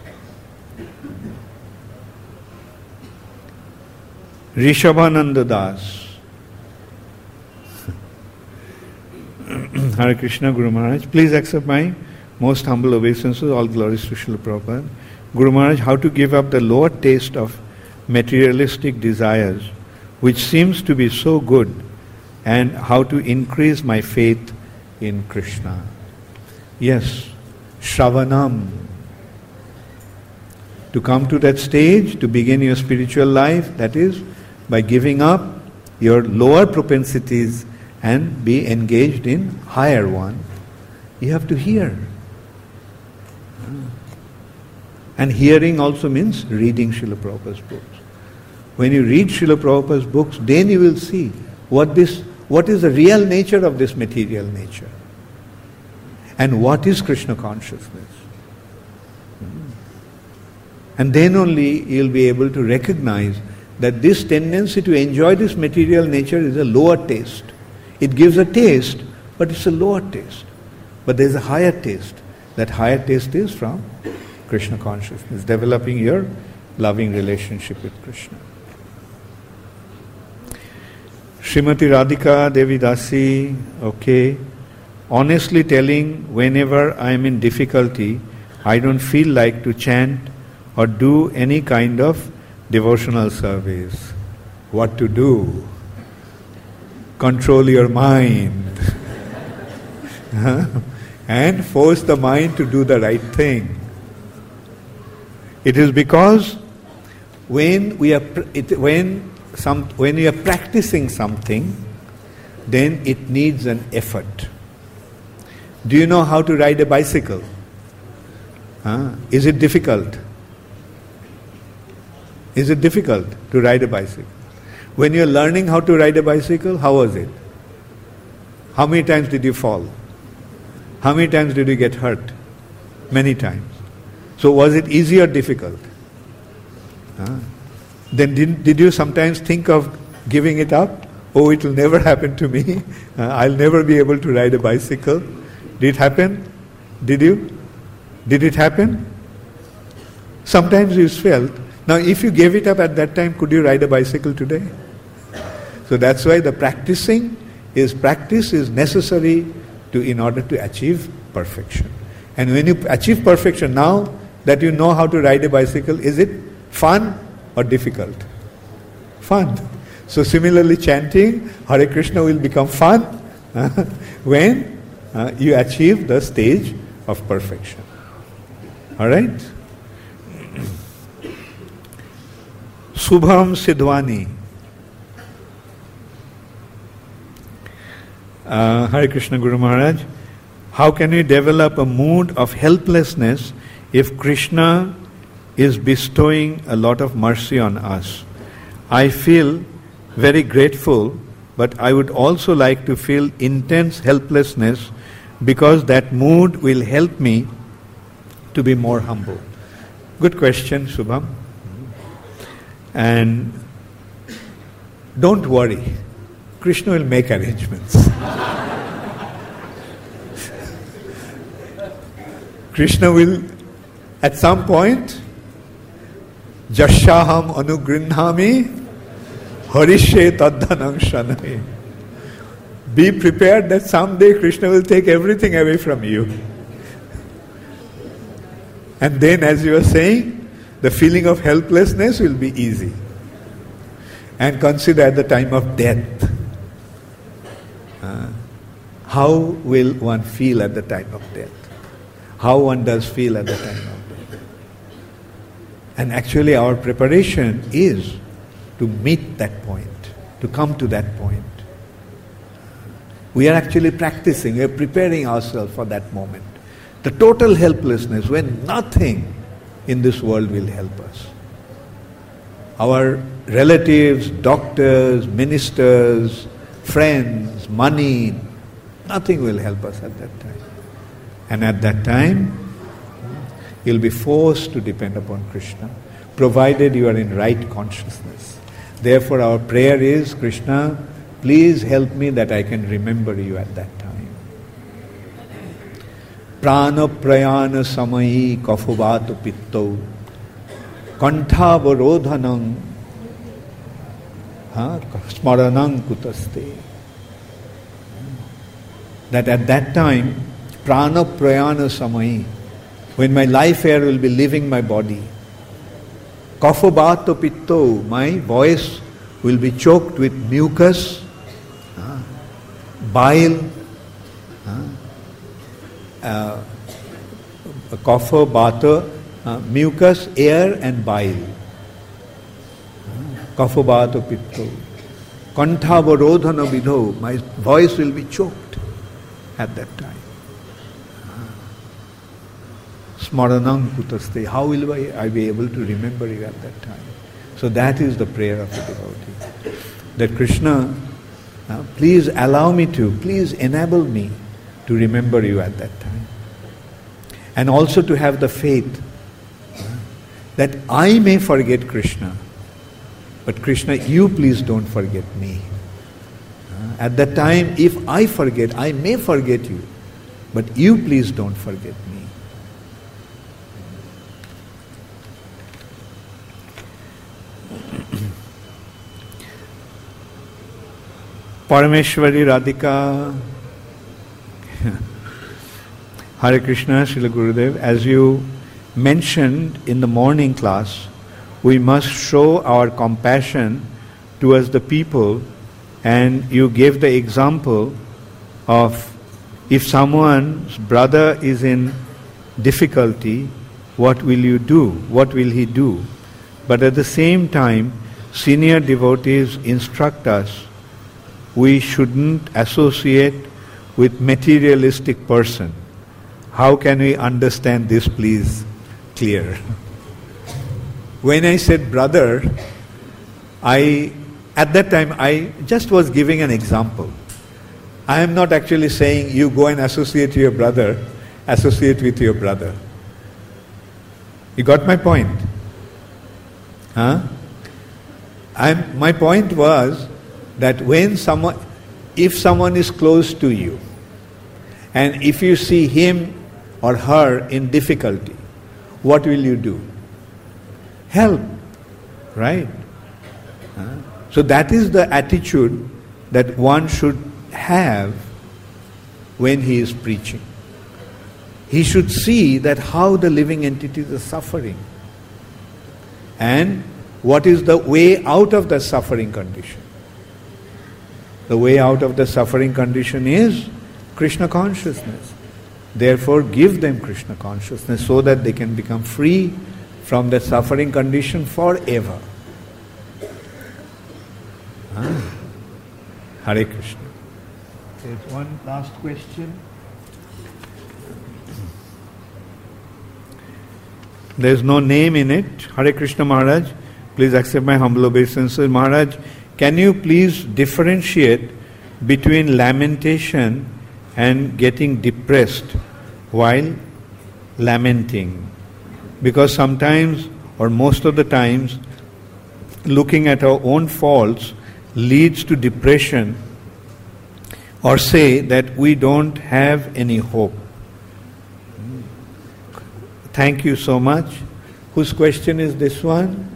Rishabhananda Das. Hare Krishna, Guru Maharaj. Please accept my most humble obeisances. All glories to Srila Prabhupada. Guru Maharaj, how to give up the lower taste of materialistic desires, which seems to be so good, and how to increase my faith in Krishna. Yes, Shravanam. To come to that stage, to begin your spiritual life, that is by giving up your lower propensities and be engaged in higher one. You have to hear. And hearing also means reading Srila Prabhupada's books. When you read Srila Prabhupada's books, then you will see what is the real nature of this material nature. And what is Krishna consciousness. And then only you will be able to recognize that this tendency to enjoy this material nature is a lower taste. It gives a taste, but it's a lower taste. But there is a higher taste. That higher taste is from Krishna consciousness, developing your loving relationship with Krishna. Srimati Radhika Devi Dasi, okay. Honestly telling, whenever I am in difficulty, I don't feel like to chant or do any kind of devotional service. What to do? Control your mind. And force the mind to do the right thing. It is because when we are practicing something, then it needs an effort. Do you know how to ride a bicycle? Is it difficult? Is it difficult to ride a bicycle? When you are learning how to ride a bicycle, how was it? How many times did you fall? How many times did you get hurt? Many times. So was it easy or difficult? Then did you sometimes think of giving it up? Oh, it will never happen to me. I'll never be able to ride a bicycle. Did it happen? Did you? Did it happen? Sometimes you felt. Now if you gave it up at that time, could you ride a bicycle today? So that's why the practice is necessary in order to achieve perfection. And when you achieve perfection, now that you know how to ride a bicycle, is it fun or difficult? Fun. So similarly, chanting Hare Krishna will become fun when you achieve the stage of perfection. Alright? Subham Sidhwani. Hare Krishna Guru Maharaj. How can we develop a mood of helplessness if Krishna is bestowing a lot of mercy on us? I feel very grateful, but I would also like to feel intense helplessness because that mood will help me to be more humble. Good question, Subham. And don't worry, Krishna will make arrangements. Krishna will, at some point, Jashaham anugrinhami harishe taddhanam shanai. Be prepared that someday Krishna will take everything away from you. And then, as you were saying, the feeling of helplessness will be easy. And consider at the time of death. How will one feel at the time of death? How one does feel at the time of death. And actually our preparation is to meet that point, to come to that point. We are actually practicing, we are preparing ourselves for that moment. The total helplessness when nothing in this world will help us. Our relatives, doctors, ministers, friends, money, nothing will help us at that time. And at that time, you'll be forced to depend upon Krishna, provided you are in right consciousness. Therefore our prayer is, Krishna, please help me that I can remember you at that time. Prana prayana samayi kafuvatu pitto kantavarodhanam smaranam kutaste. That at that time, prana prayana samayi, when my life air will be leaving my body, kafuvatu pitto, my voice will be choked with mucus, bile, kapha, bata, mucus, air and bile. Kapha, bata, pitto. Kantavarodhana vidho, my voice will be choked at that time. Smaranam kutaste, how will I be able to remember you at that time? So that is the prayer of the devotee. That Krishna, please allow me to, please enable me to remember you at that time. And also to have the faith that I may forget Krishna, but Krishna, you please don't forget me. At that time, if I forget, I may forget you, but you please don't forget me. Parameshwari Radhika. Hare Krishna, Srila Gurudev. As you mentioned in the morning class, we must show our compassion towards the people, and you gave the example of if someone's brother is in difficulty, what will you do? What will he do? But at the same time, senior devotees instruct us we shouldn't associate with materialistic person. How can we understand this, please? Clear. When I said brother, at that time I just was giving an example. I am not actually saying you go and associate with your brother. You got my point? My point was that if someone is close to you, and if you see him or her in difficulty, what will you do? Help, right? So that is the attitude that one should have when he is preaching. He should see that how the living entities are suffering, and what is the way out of the suffering condition. The way out of the suffering condition is Krishna consciousness. Therefore, give them Krishna consciousness so that they can become free from the suffering condition forever. Hare Krishna. There's one last question. There's no name in it. Hare Krishna Maharaj, please accept my humble obeisances. Maharaj, can you please differentiate between lamentation and getting depressed while lamenting? Because sometimes, or most of the times, looking at our own faults leads to depression, or say that we don't have any hope. Thank you so much. Whose question is this one?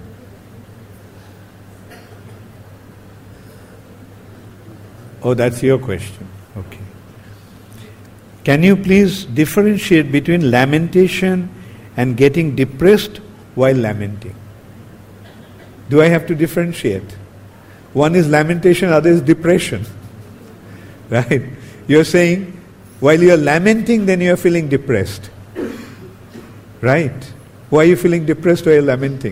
Oh, that's your question. Okay. Can you please differentiate between lamentation and getting depressed while lamenting? Do I have to differentiate? One is lamentation, other is depression. Right? You're saying, while you're lamenting, then you're feeling depressed. Right? Why are you feeling depressed while you're lamenting?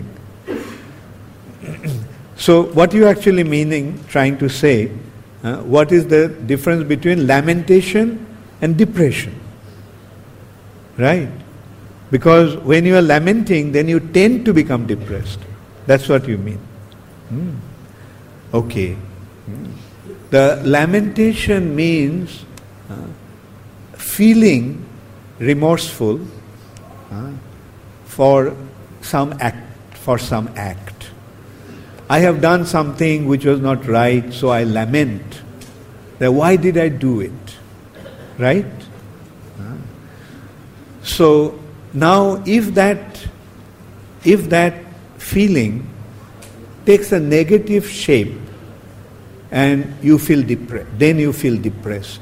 So, what you actually trying to say, what is the difference between lamentation and depression? Right? Because when you are lamenting, then you tend to become depressed. That's what you mean. Okay. The lamentation means feeling remorseful for some act. I have done something which was not right, so I lament That why did I do it? Right? So now if that feeling takes a negative shape and you feel depressed, then you feel depressed.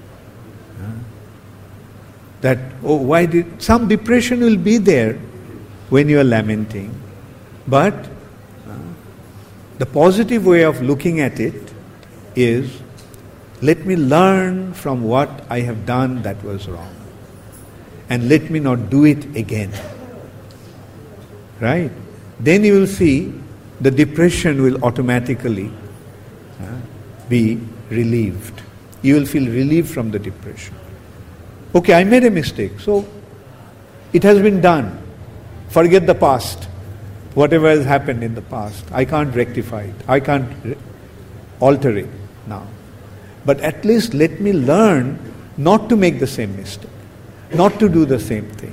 That, some depression will be there when you are lamenting. But the positive way of looking at it is, let me learn from what I have done that was wrong. And let me not do it again. Right? Then you will see the depression will automatically be relieved. You will feel relieved from the depression. Okay, I made a mistake. So, it has been done. Forget the past. Whatever has happened in the past, I can't rectify it. I can't alter it now. But at least let me learn not to make the same mistake. Not to do the same thing.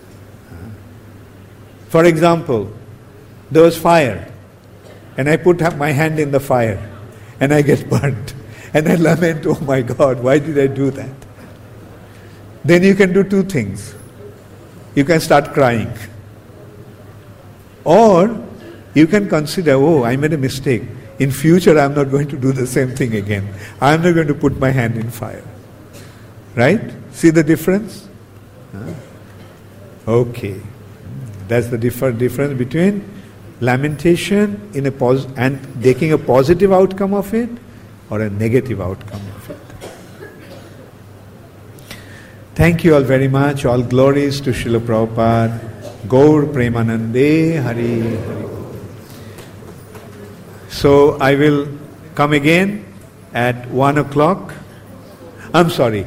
For example, there was fire. And I put my hand in the fire. And I get burnt. And I lament, oh my God, why did I do that? Then you can do two things. You can start crying. Or you can consider, oh, I made a mistake. In future, I'm not going to do the same thing again. I'm not going to put my hand in fire. Right? See the difference? Okay. That's the difference between lamentation and taking a positive outcome of it or a negative outcome of it. Thank you all very much. All glories to Srila Prabhupada. Gaur Premanande Hari Hari. So I will come again at 1 o'clock. I'm sorry.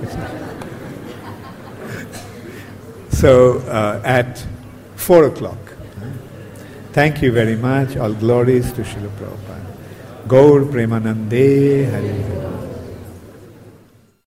So at 4 o'clock. Thank you very much. All glories to Srila Prabhupada. Gaur Premanande Hari Hari.